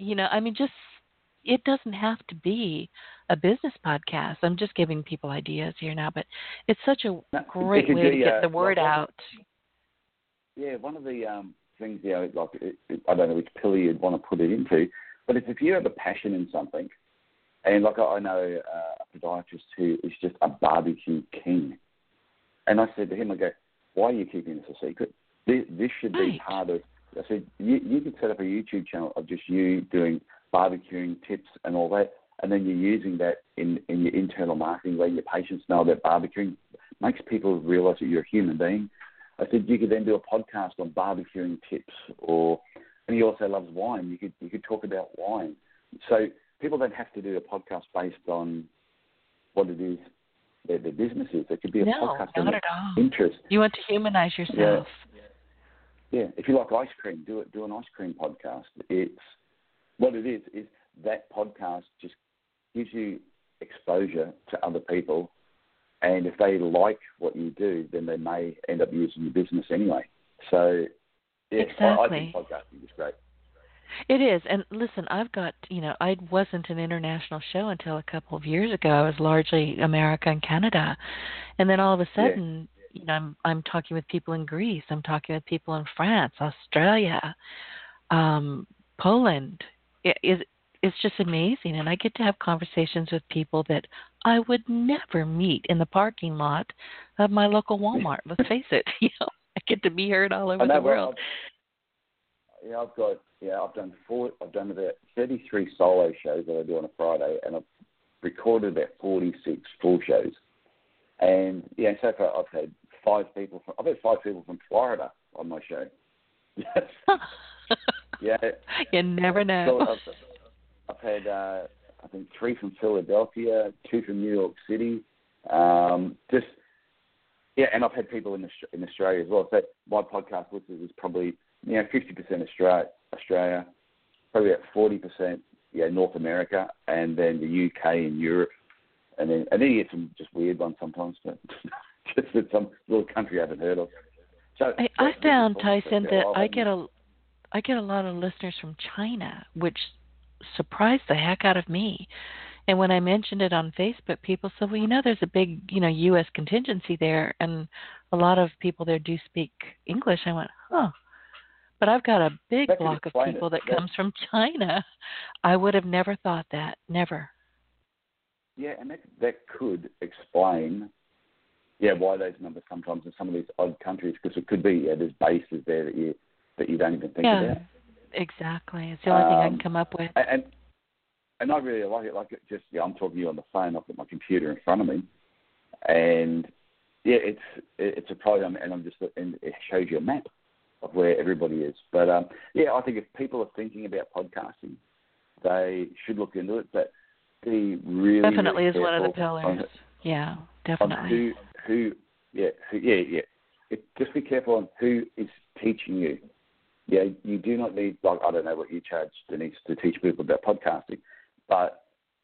Speaker 2: It doesn't have to be a business podcast. I'm just giving people ideas here now, but it's such a great way to get the word out.
Speaker 3: Yeah, one of the things, I don't know which pillar you'd want to put it into, but if you have a passion in something, and I know a podiatrist who is just a barbecue king, and I said to him, I go, why are you keeping this a secret? This should be part of I said, you could set up a YouTube channel of just you doing barbecuing tips and all that, and then you're using that in your internal marketing, letting your patients know about barbecuing. Makes people realise that you're a human being. I said you could then do a podcast on barbecuing tips, and he also loves wine. You could talk about wine. So people don't have to do a podcast based on what it is their business is. It could be a podcast on
Speaker 2: not at all.
Speaker 3: interest.
Speaker 2: You want to humanize yourself.
Speaker 3: Yeah. If you like ice cream, do an ice cream podcast. It's what it is that podcast just gives you exposure to other people, and if they like what you do, then they may end up using your business anyway. So, yeah,
Speaker 2: exactly.
Speaker 3: I think podcasting is great.
Speaker 2: It is. And listen, I've got, I wasn't an international show until a couple of years ago. I was largely America and Canada. And then all of a sudden, I'm talking with people in Greece. I'm talking with people in France, Australia, Poland. It's just amazing. And I get to have conversations with people that I would never meet in the parking lot of my local Walmart. Let's face it, I get to be heard all over the world.
Speaker 3: I've done about 33 solo shows that I do on a Friday, and I've recorded about 46 full shows. And so far I've had 5 people from Florida on my show. Yes. Yeah.
Speaker 2: You never know.
Speaker 3: So I've had I think 3 from Philadelphia, 2 from New York City. And I've had people in Australia as well. So my podcast listeners is probably 50% Australia, probably about 40% North America, and then the UK and Europe, and then you get some just weird ones sometimes, but just with some little country I haven't heard of. So
Speaker 2: I found, Tyson, that I get a lot of listeners from China, which surprised the heck out of me. And when I mentioned it on Facebook, people said, well, there's a big, U.S. contingency there, and a lot of people there do speak English. I went, But I've got a big block of people that comes from China. I would have never thought that. Never.
Speaker 3: Yeah, and that could explain, why those numbers sometimes in some of these odd countries, because it could be there's bases there that you don't even think about.
Speaker 2: Yeah, exactly. It's the only thing I can come up with.
Speaker 3: And I really like it. I'm talking to you on the phone. I've got my computer in front of me, and it's a program, and and it shows you a map of where everybody is. But I think if people are thinking about podcasting, they should look into it. But be really
Speaker 2: definitely
Speaker 3: really
Speaker 2: is one of the pillars. Yeah, definitely.
Speaker 3: Just be careful on who is teaching you. Yeah, you do not need, I don't know what you charge, Denise, to teach people about podcasting, but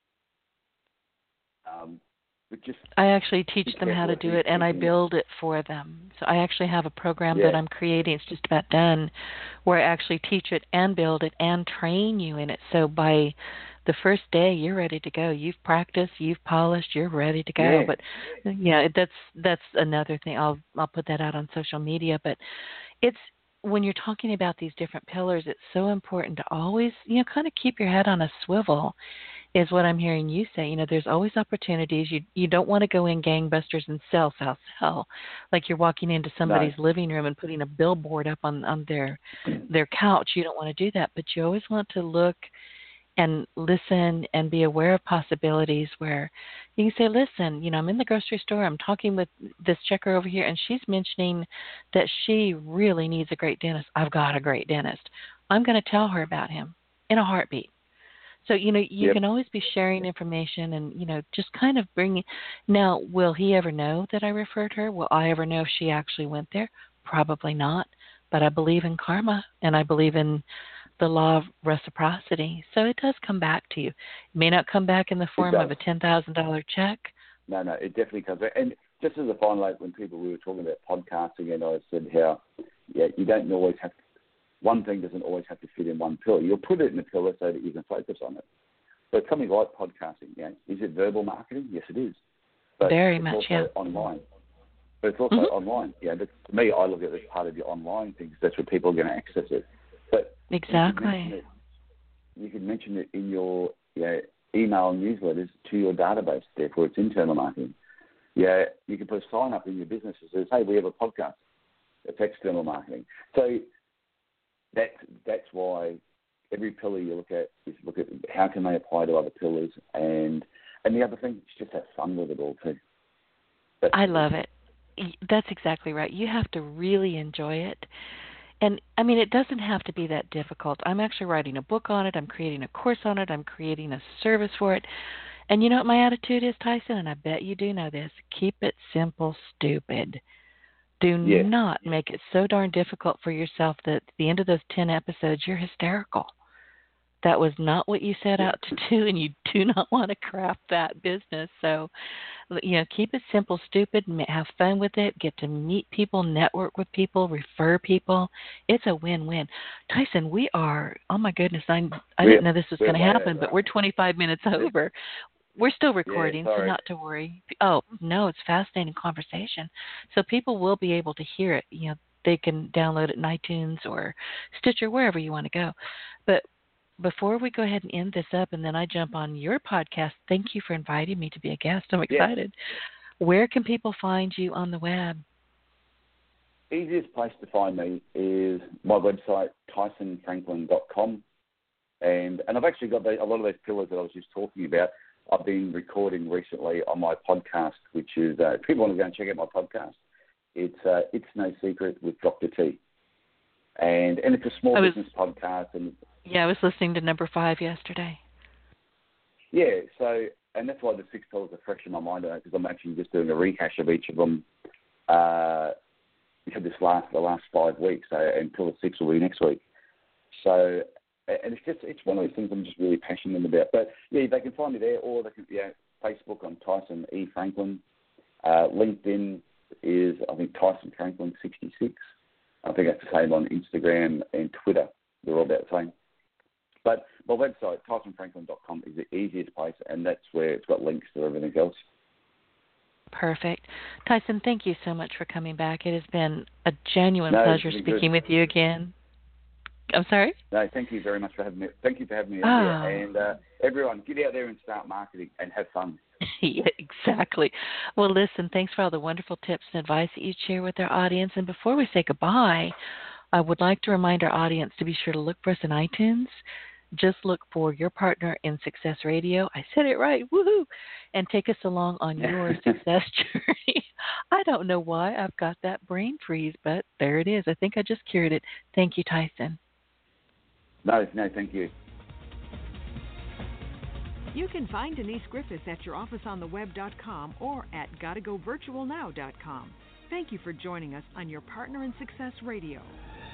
Speaker 3: just
Speaker 2: I actually teach them how to do it, and I build it for them. So I actually have a program that I'm creating. It's just about done, where I actually teach it and build it and train you in it. So by the first day, you're ready to go. You've practiced, you've polished, you're ready to go. Yeah. But that's another thing. I'll put that out on social media. But it's when you're talking about these different pillars, it's so important to always kind of keep your head on a swivel. Is what I'm hearing you say. There's always opportunities. You don't want to go in gangbusters and sell, like you're walking into somebody's living room and putting a billboard up on their couch. You don't want to do that, but you always want to look and listen and be aware of possibilities where you can say, listen, I'm in the grocery store. I'm talking with this checker over here, and she's mentioning that she really needs a great dentist. I've got a great dentist. I'm going to tell her about him in a heartbeat. So, you can always be sharing information and, just kind of bringing. Now, will he ever know that I referred her? Will I ever know if she actually went there? Probably not. But I believe in karma, and I believe in the law of reciprocity. So it does come back to you. It may not come back in the form of a $10,000 check.
Speaker 3: No, it definitely comes back. And just as a final note, when we were talking about podcasting, and I said how, you don't always have to. One thing doesn't always have to fit in one pillar. You'll put it in a pillar so that you can focus on it. But something like podcasting, is it verbal marketing? Yes, it is. But
Speaker 2: very much,
Speaker 3: online. But it's also online. But to me, I look at it as part of your online things. That's where people are going to access it. But
Speaker 2: exactly.
Speaker 3: You can mention it in your email newsletters to your database. Therefore, it's internal marketing. You can put a sign up in your business that says, "Hey, we have a podcast." It's external marketing. So that's why every pillar you look at is look at how can they apply to other pillars, and the other thing is just have fun with it all too.
Speaker 2: I love it. That's exactly right. You have to really enjoy it. And, I mean, it doesn't have to be that difficult. I'm actually writing a book on it. I'm creating a course on it. I'm creating a service for it. And you know what my attitude is, Tyson? And I bet you do know this. Keep it simple, stupid. Do not make it so darn difficult for yourself that at the end of those 10 episodes, you're hysterical. That was not what you set out to do, and you do not want to craft that business. So, keep it simple, stupid, have fun with it, get to meet people, network with people, refer people. It's a win-win. Tyson, we are, oh my goodness, I didn't know this was going to happen, but we're 25 minutes over. We're still recording, so not to worry. Oh, no, it's fascinating conversation. So people will be able to hear it. They can download it in iTunes or Stitcher, wherever you want to go. But before we go ahead and end this up and then I jump on your podcast, thank you for inviting me to be a guest. I'm excited. Yeah. Where can people find you on the web?
Speaker 3: Easiest place to find me is my website, tysonfranklin.com. And I've actually got a lot of those pillars that I was just talking about. I've been recording recently on my podcast, which is, if people want to go and check out my podcast, It's No Secret with Dr. T. And it's a small business podcast.
Speaker 2: I was listening to number 5 yesterday.
Speaker 3: Yeah, and that's why the 6 pillars are fresh in my mind, because I'm actually just doing a rehash of each of them. We had the last 5 weeks, and pillar 6 will be next week. So, and it's one of those things I'm just really passionate about. But yeah, they can find me there, or they can Facebook on Tyson E. Franklin. LinkedIn is, I think, Tyson Franklin 66. I think that's the same on Instagram and Twitter. They're all about the same. But my website, tysonfranklin.com, is the easiest place, and that's where it's got links to everything else.
Speaker 2: Perfect. Tyson, thank you so much for coming back. It has been a genuine pleasure speaking with you again. I'm sorry?
Speaker 3: No, thank you very much for having me. Thank you for having me on here. And everyone, get out there and start marketing and have fun.
Speaker 2: Yeah, exactly. Well, listen, thanks for all the wonderful tips and advice that you share with our audience. And before we say goodbye, I would like to remind our audience to be sure to look for us in iTunes. Just look for Your Partner in Success Radio. I said it right. Woohoo! And take us along on your success journey. I don't know why I've got that brain freeze, but there it is. I think I just cured it. Thank you, Tyson.
Speaker 3: No, thank you.
Speaker 1: You can find Denise Griffiths at yourofficeontheweb.com or at gottagovirtualnow.com. Thank you for joining us on Your Partner in Success Radio.